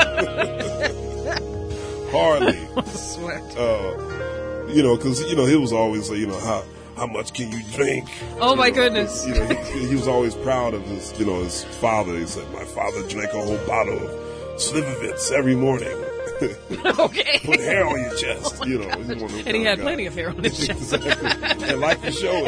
C: Hardly.
A: Sweat.
C: Uh, you know, because, you know, he was always, you know, how how much can you drink?
A: Oh,
C: you
A: my
C: know,
A: goodness.
C: You know, he, he was always proud of his, you know, his father. He said, my father drank a whole bottle of Slivovitz every morning.
A: Okay.
C: Put hair on your chest, you know. He's one of them
A: And he
C: kind
A: had
C: of
A: plenty
C: guys.
A: of hair on his chest.
C: Exactly. And like to show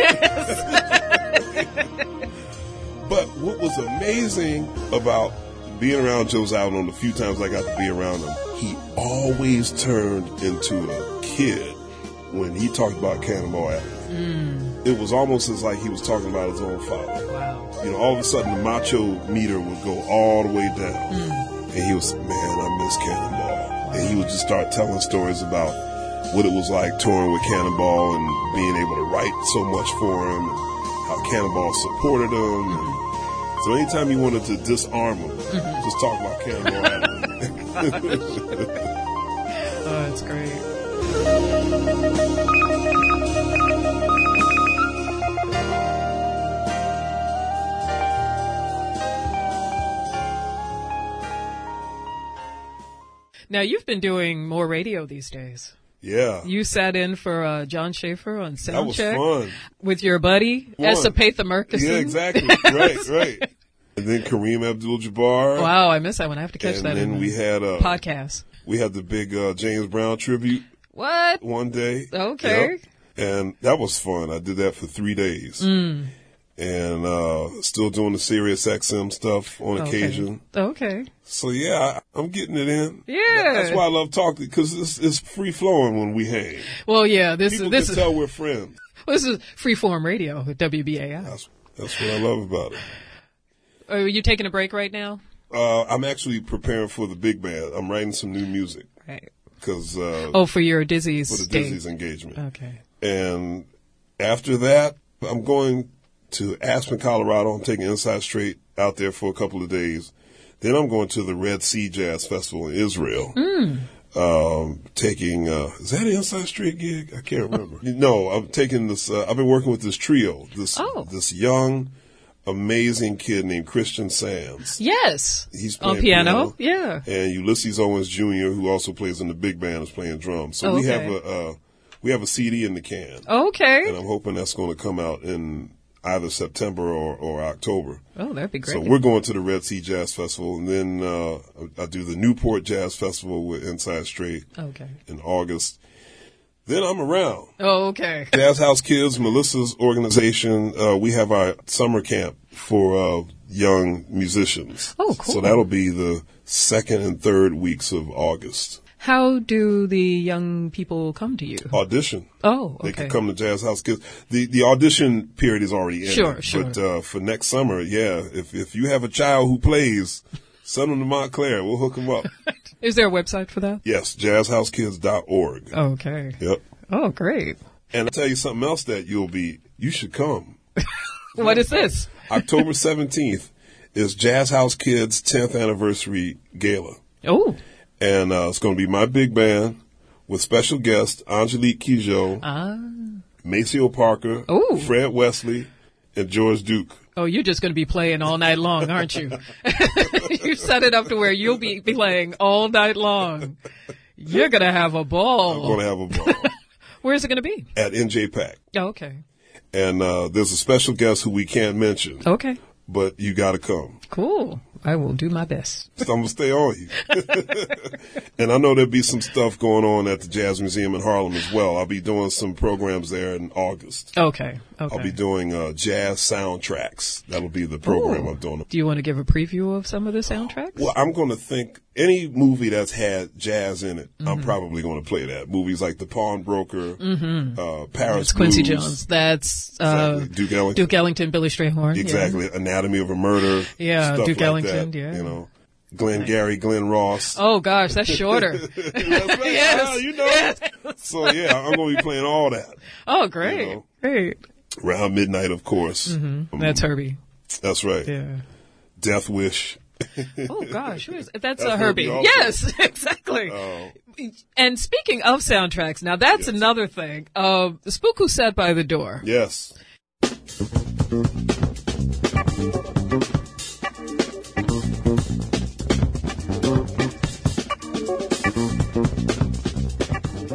C: it. But what was amazing about being around Joe's album, the few times I got to be around him, he always turned into a kid when he talked about Cannonball Adderley. Mm. It was almost as like he was talking about his own father.
A: Wow.
C: You know, all of a sudden the macho meter would go all the way down. Mm. And he was, man, I miss Cannonball. And he would just start telling stories about what it was like touring with Cannonball and being able to write so much for him, and how Cannonball supported him. Mm-hmm. So anytime he wanted to disarm him, mm-hmm. just talk about Cannonball Adderley.
A: Oh, that's great. Now, you've been doing more radio these days.
C: Yeah.
A: You sat in for uh, John Schaefer on Soundcheck.
C: That was fun.
A: With your buddy, Esapatha Murkison.
C: Yeah, exactly. Right, right. And then Kareem Abdul-Jabbar.
A: Wow, I miss that one. I have to catch
C: and
A: that.
C: And then we had a
A: podcast.
C: We had the big uh, James Brown tribute.
A: What?
C: One day.
A: Okay.
C: Yep. And that was fun. I did that for three days.
A: Mm.
C: And uh, still doing the Sirius X M stuff on
A: okay.
C: occasion.
A: Okay.
C: So, yeah, I, I'm getting it in.
A: Yeah.
C: That's why I love talking, because it's, it's free-flowing when we hang.
A: Well, yeah. This,
C: People
A: this
C: can
A: is,
C: tell we're friends.
A: Well, this is free-form radio at W B A I.
C: That's, that's what I love about it.
A: Are you taking a break right now?
C: Uh, I'm actually preparing for the big band. I'm writing some new music.
A: Right.
C: Cause, uh,
A: oh, for your Dizzy's
C: For the
A: date.
C: Dizzy's engagement.
A: Okay.
C: And after that, I'm going to Aspen, Colorado. I'm taking Inside Straight out there for a couple of days. Then I'm going to the Red Sea Jazz Festival in Israel. Mm. Um, taking, uh, is that an Inside Straight gig? I can't remember. No, I'm taking this, uh, I've been working with this trio, this,
A: oh.
C: this young, amazing kid named Christian Sands.
A: Yes.
C: He's playing
A: on piano.
C: piano.
A: Yeah.
C: And Ulysses Owens Junior, who also plays in the big band, is playing drums. So
A: oh,
C: we
A: okay.
C: have a, uh, we have a C D in the can.
A: Okay.
C: And I'm hoping that's going to come out in either September or, or October.
A: Oh, that'd be great.
C: So we're going to the Red Sea Jazz Festival, and then uh, I do the Newport Jazz Festival with Inside Straight
A: okay.
C: in August. Then I'm around.
A: Oh, okay.
C: Jazz House Kids, Melissa's organization, uh, we have our summer camp for uh, young musicians.
A: Oh, cool.
C: So that'll be the second and third weeks of August.
A: How do the young people come to you?
C: Audition.
A: Oh, okay.
C: They can come to Jazz House Kids. The the audition period is already ended.
A: Sure, sure.
C: But uh, for next summer, yeah, if if you have a child who plays, send them to Montclair. We'll hook them up.
A: Is there a website for that?
C: Yes, jazz house kids dot org.
A: Okay.
C: Yep.
A: Oh, great.
C: And I'll tell you something else that you'll be, you should come.
A: What is this?
C: October seventeenth is Jazz House Kids' tenth anniversary gala.
A: Oh.
C: And uh, it's going to be my big band with special guests Angelique Kidjo,
A: ah.
C: Maceo Parker,
A: Ooh.
C: Fred Wesley, and George Duke.
A: Oh, you're just going to be playing all night long, aren't you? You set it up to where you'll be playing all night long. You're going to have a ball.
C: I'm going to have a ball.
A: Where's it going to be?
C: At N J PAC.
A: Oh, okay.
C: And uh, there's a special guest who we can't mention.
A: Okay.
C: But you got to come.
A: Cool. I will do my best.
C: So I'm going to stay on you. And I know there'll be some stuff going on at the Jazz Museum in Harlem as well. I'll be doing some programs there in August.
A: Okay. Okay.
C: I'll be doing uh, jazz soundtracks. That'll be the program
A: Ooh.
C: I'm doing.
A: Do you want to give a preview of some of the soundtracks?
C: Well, I'm going to think any movie that's had jazz in it, mm-hmm. I'm probably going to play that. Movies like The Pawnbroker, mm-hmm. uh, Paris
A: That's Quincy
C: Blues.
A: Jones. That's uh,
C: Exactly. Duke Ellington.
A: Duke Ellington, Billy Strayhorn.
C: Exactly.
A: Yeah.
C: Anatomy of a Murder.
A: Yeah,
C: stuff
A: Duke
C: like
A: Ellington,
C: that,
A: yeah.
C: You know, Glenn Gary, Glenn Ross.
A: Oh, gosh, that's shorter.
C: That's right.
A: Yes.
C: Ah, you know.
A: Yes.
C: So, yeah, I'm going to be playing all that.
A: Oh, great.
C: You know.
A: Great.
C: Around midnight, of course.
A: Mm-hmm.
C: Um,
A: That's Herbie.
C: That's right.
A: Yeah.
C: Death Wish.
A: Oh, gosh. Who is, that's
C: That's
A: uh, Herbie.
C: Herbie also.
A: Yes, exactly.
C: Oh.
A: And speaking of soundtracks, now that's
C: Yes.
A: another thing. Uh, the Spook Who Sat by the Door.
C: Yes.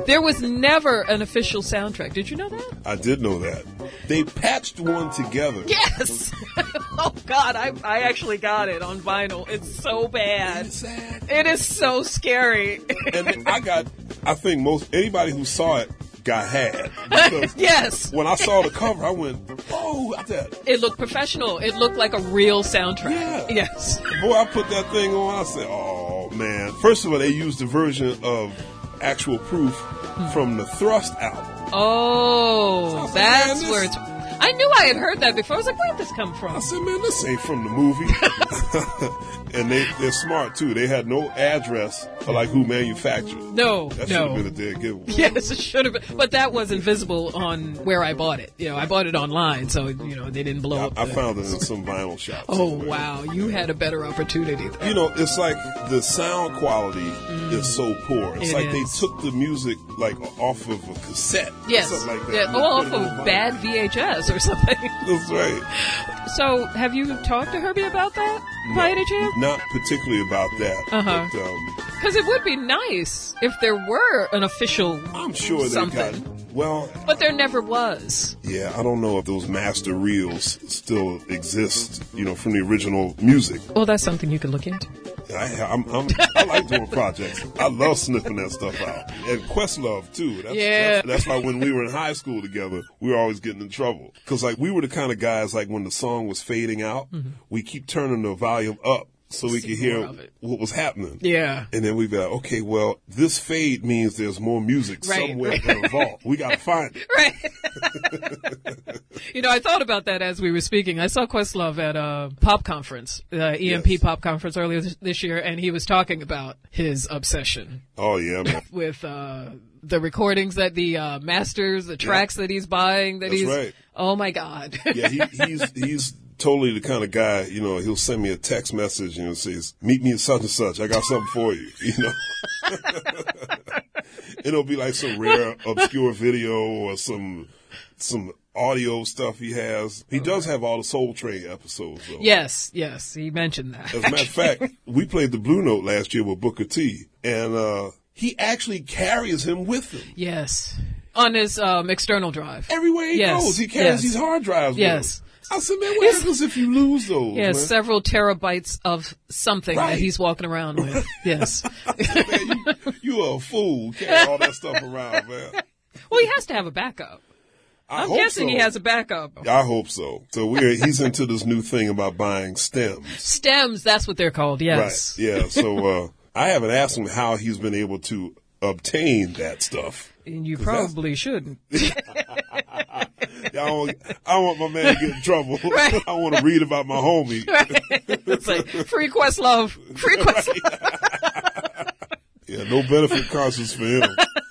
A: There was never an official soundtrack. Did you know that?
C: I did know that. They patched one together.
A: Yes. Oh God, I I actually got it on vinyl. It's so bad.
C: It's sad.
A: It is so scary.
C: And I got, I think most, anybody who saw it got had. Because
A: Yes.
C: when I saw the cover, I went, oh, I said,
A: It looked professional. It looked like a real soundtrack.
C: Yeah.
A: Yes.
C: boy, I put that thing on, I said, oh, man. First of all, they used a version of Actual Proof from the Thrust album.
A: Oh,
C: So,
A: that's
C: man,
A: where
C: this-
A: it's... I knew I had heard that before. I was like, where did this come
C: I
A: from?
C: said, man, this ain't from the movie. And they, they're smart, too. They had no address for, like, who manufactured.
A: No,
C: That should
A: no.
C: have been a dead giveaway.
A: Yes, it should have been. But that wasn't visible on where I bought it. You know, I bought it online, so, you know, they didn't blow
C: I,
A: up.
C: I
A: the-
C: found it in some vinyl shop.
A: Oh,
C: somewhere.
A: wow. You had a better opportunity there.
C: You know, it's like the sound quality is so poor. It's
A: It
C: like
A: is.
C: they took the music, like, off of a cassette. or
A: Yes.
C: Something like that.
A: Yeah,
C: and
A: or
C: put
A: off
C: it on
A: of
C: vinyl.
A: bad V H S or something.
C: That's right.
A: So, have you talked to Herbie about that by any chance?
C: Not particularly about that.
A: Uh-huh.
C: But, um,
A: Because it would be nice if there were an official
C: I'm sure they
A: something.
C: got, well,
A: But there never was.
C: yeah, I don't know if those master reels still exist, you know, from the original music.
A: Well, that's something you can look into.
C: I, I'm, I'm, I like doing projects. I love sniffing that stuff out. And Questlove, too. That's,
A: Yeah.
C: That's, that's why when we were in high school together, we were always getting in trouble. Because, like, we were the kind of guys, like, when the song was fading out, we keep turning the volume up so we
A: See
C: could hear
A: more of it.
C: what was happening.
A: Yeah.
C: And then we'd be like, okay, well, this fade means there's more music
A: Right,
C: somewhere
A: right.
C: in the vault. We got to find it.
A: Right. You know, I thought about that as we were speaking. I saw Questlove at a pop conference, uh, E M P
C: Yes.
A: pop conference earlier this, this year, and he was talking about his obsession
C: Oh, yeah, man.
A: with uh, the recordings that the uh, masters, the tracks that he's buying. That
C: That's
A: he's,
C: right.
A: Oh my God.
C: Yeah, he, he's he's totally the kind of guy, you know, he'll send me a text message and it says, meet me at such and such. I got something for you, you know. It'll be like some rare, obscure video or some some audio stuff he has. He does have all the Soul Train episodes, though.
A: Yes, yes, he mentioned that.
C: As a matter of fact, we played the Blue Note last year with Booker T, and uh, he actually carries him with him.
A: Yes. On his um, external drive.
C: Everywhere he
A: Yes,
C: goes, he carries
A: yes.
C: these hard drives
A: Yes.
C: with him. I said, man, what happens if you lose those,
A: He has
C: man?
A: several terabytes of something
C: Right.
A: that he's walking around with. Yes.
C: Man, you, you a fool carrying all that stuff around, man.
A: Well, he has to have a backup.
C: I
A: I'm
C: hope
A: guessing
C: so.
A: he has a backup.
C: I hope so. So we're he's into this new thing about buying stems.
A: Stems, that's what they're called, yes.
C: Right. Yeah. So uh, I haven't asked him how he's been able to obtain that stuff.
A: And you
C: 'Cause
A: probably shouldn't.
C: I don't, I don't want my man to get in trouble.
A: Right.
C: I want to read about my homie.
A: It's like, free Questlove. Free Questlove.
C: Yeah, no benefit conscious for him.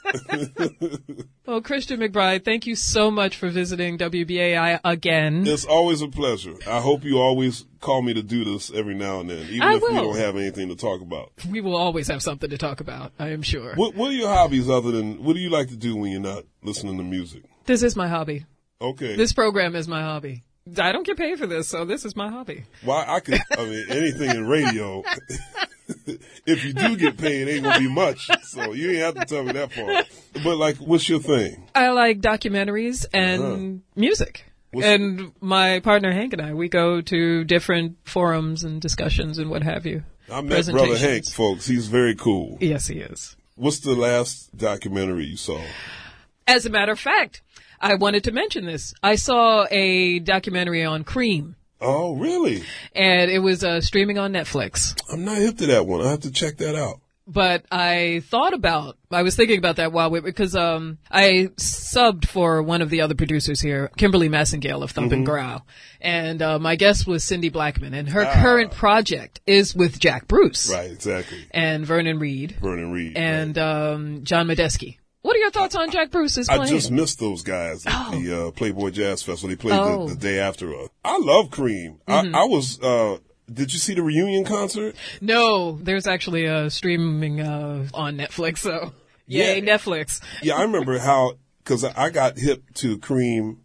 A: Well, Christian McBride, thank you so much for visiting W B A I again.
C: It's always a pleasure. I hope you always call me to do this every now and then, even
A: I
C: if we
A: will.
C: don't have anything to talk about.
A: We will always have something to talk about, I am sure.
C: What, what are your hobbies other than, what do you like to do when you're not listening to music?
A: This is my hobby.
C: Okay.
A: This program is my hobby. I don't get paid for this, so this is my hobby.
C: Why I could, I mean, anything in radio, if you do get paid, it ain't gonna be much. So you ain't have to tell me that part. But like, what's your thing?
A: I like documentaries and music.
C: What's-
A: And my partner Hank and I, we go to different forums and discussions and what have you.
C: I met Brother Hank,
A: Presentations.
C: folks. He's very cool.
A: Yes, he is.
C: What's the last documentary you saw?
A: As a matter of fact, I wanted to mention this. I saw a documentary on Cream,
C: Oh, really?
A: and it was uh, streaming on Netflix.
C: I'm not hip to that one. I have to check that out.
A: But I thought about, I was thinking about that while we, because um, I subbed for one of the other producers here, Kimberly Massengale of Thump and Growl. And uh, my guest was Cindy Blackman, and her current project is with Jack Bruce.
C: Right, exactly.
A: And Vernon Reed.
C: Vernon Reed.
A: And um, John Medeski. What are your thoughts on Jack Bruce's
C: I
A: playing?
C: just missed those guys at
A: Oh.
C: the uh, Playboy Jazz Festival. They played
A: Oh.
C: the, the day after us. I love Cream.
A: Mm-hmm.
C: I, I was, uh, did you see the reunion concert?
A: No, there's actually a streaming uh, on Netflix, so yay,
C: Yeah.
A: Netflix.
C: Yeah, I remember how, because I I got hip to Cream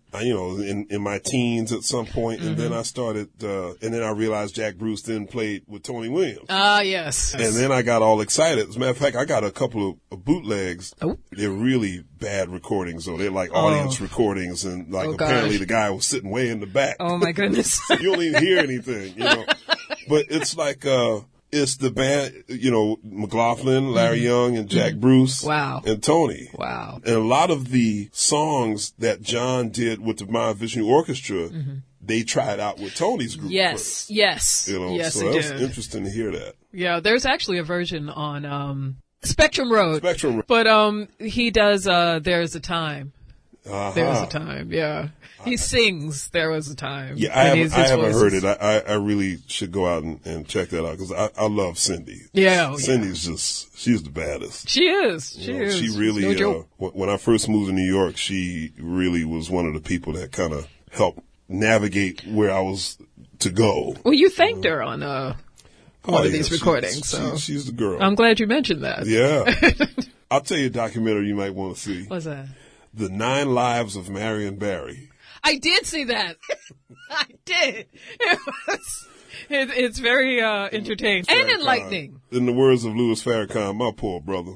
C: I, you know, in, in my teens at some point, and mm-hmm. then I started, uh, and then I realized Jack Bruce then played with Tony Williams.
A: Ah, uh, yes.
C: And then I got all excited. As a matter of fact, I got a couple of, of bootlegs. Oh. They're really bad recordings, though. They're like audience oh. recordings, and like oh, apparently the guy was sitting way in the back.
A: Oh my goodness.
C: You don't even hear anything, you know. But it's like, uh, it's the band, you know, McLaughlin, Larry mm-hmm. Young, and Jack mm-hmm. Bruce.
A: Wow.
C: And Tony.
A: Wow.
C: And a lot of the songs that John did with the Mahavishnu Orchestra, mm-hmm. they tried out with Tony's group.
A: Yes,
C: first.
A: yes.
C: You know,
A: yes,
C: so
A: they
C: that's
A: did.
C: interesting to hear that.
A: Yeah, there's actually a version on um, Spectrum Road.
C: Spectrum Road.
A: But um, he does uh, There's a Time.
C: Uh-huh.
A: There was a time, yeah. He sings There Was a Time.
C: Yeah, I haven't, I haven't heard it. I, I, I really should go out and, and check that out because I, I love Cindy.
A: Yeah. Oh,
C: Cindy's
A: yeah.
C: just, she's the baddest.
A: She is. She you know, is.
C: She really,
A: no joke.
C: uh, when I first moved to New York, she really was one of the people that kind of helped navigate where I was to go.
A: Well, you thanked her on uh, one oh, of yeah, these recordings.
C: She,
A: so
C: she, she's the girl.
A: I'm glad you mentioned that.
C: Yeah. I'll tell you a documentary you might want to see.
A: What's that?
C: The Nine Lives of Marion Barry.
A: I did see that. I did. It was. It, it's very uh, entertaining and enlightening.
C: In the words of Louis Farrakhan, my poor brother.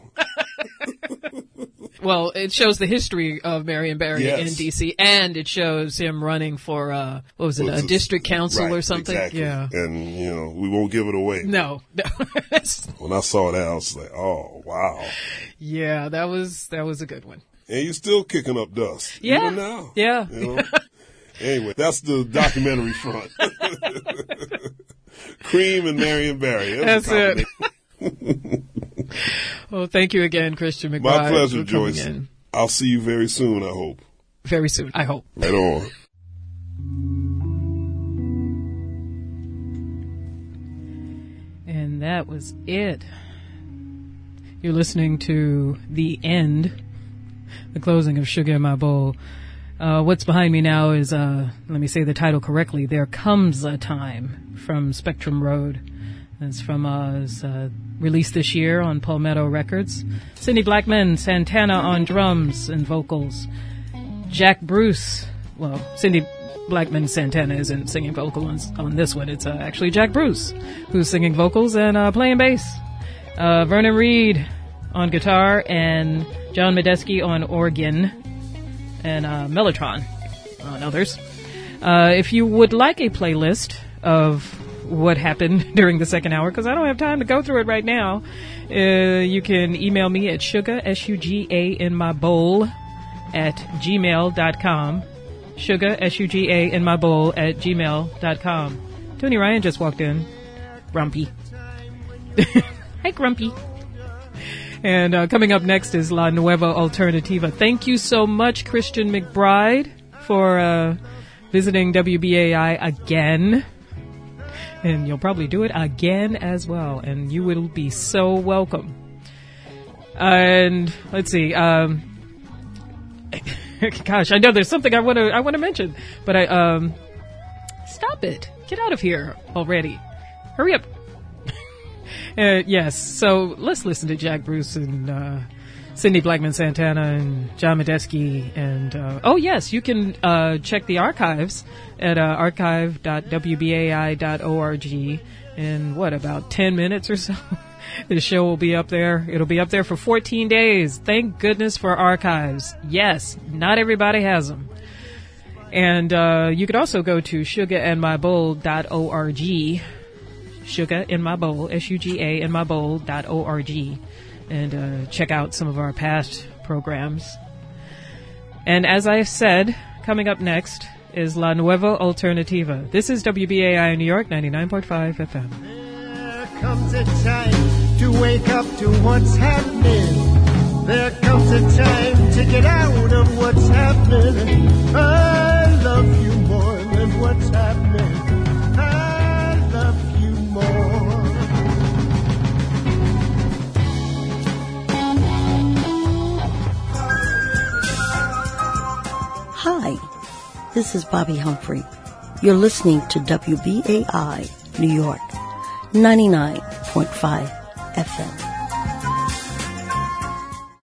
A: Well, it shows the history of Marion Barry
C: yes.
A: in D C, and it shows him running for, uh, what was it, well, a district council
C: right,
A: or something?
C: Exactly.
A: Yeah.
C: And, you know, we won't give it away.
A: No. no.
C: When I saw that, I was like, oh, wow.
A: Yeah, that was that was a good one.
C: And you're still kicking up dust.
A: Yeah.
C: Even now.
A: Yeah.
C: You know? Anyway, that's the documentary front. Cream and Marion Barry.
A: That's, that's it. Well, thank you again, Christian McBride.
C: My pleasure, Joyce. In. I'll see you very soon, I hope.
A: Very soon, I hope.
C: Right on.
A: And that was it. You're listening to The End, the closing of Sugar in My Bowl. Uh, what's behind me now is, uh, let me say the title correctly, There Comes a Time, from Spectrum Road. It's from, uh, it's, uh, released this year on Palmetto Records. Cindy Blackman Santana on drums and vocals. Jack Bruce, well, Cindy Blackman Santana isn't singing vocals on, on this one. It's uh, actually Jack Bruce who's singing vocals and uh, playing bass. Uh, Vernon Reed on guitar and John Medeski on organ and uh, Mellotron on others. Uh, if you would like a playlist of what happened during the second hour, because I don't have time to go through it right now, uh, you can email me at sugar, S U G A, in my bowl at gmail dot com. Sugar, S U G A, in my bowl at gmail dot com. Tony Ryan just walked in. Grumpy. Hi, Grumpy. And uh, coming up next is La Nueva Alternativa. Thank you so much, Christian McBride, for uh, visiting W B A I again. And you'll probably do it again as well. And you will be so welcome. And let's see. Um, gosh, I know there's something I want to I want to mention, but I um, stop it. Get out of here already. Hurry up. uh, yes. So let's listen to Jack Bruce and uh, Cindy Blackman Santana and John Medeski. And uh, oh yes, you can uh, check the archives at uh, archive dot w b a i dot org in what, about ten minutes or so. The show will be up there. It'll be up there for fourteen days. Thank goodness for archives. Yes, not everybody has them. And uh, you could also go to sugar in my bowl dot org. Sugar in my bowl, S U G A, in my bowl dot org, and uh, check out some of our past programs. And as I said, coming up next is La Nueva Alternativa. This is W B A I New York, ninety-nine point five F M.
E: There comes a time to wake up to what's happening. There comes a time to get out of what's happening. I love you more than what's happening. I love you more.
F: Hi, this is Bobby Humphrey. You're listening to W B A I New York, ninety-nine point five F M.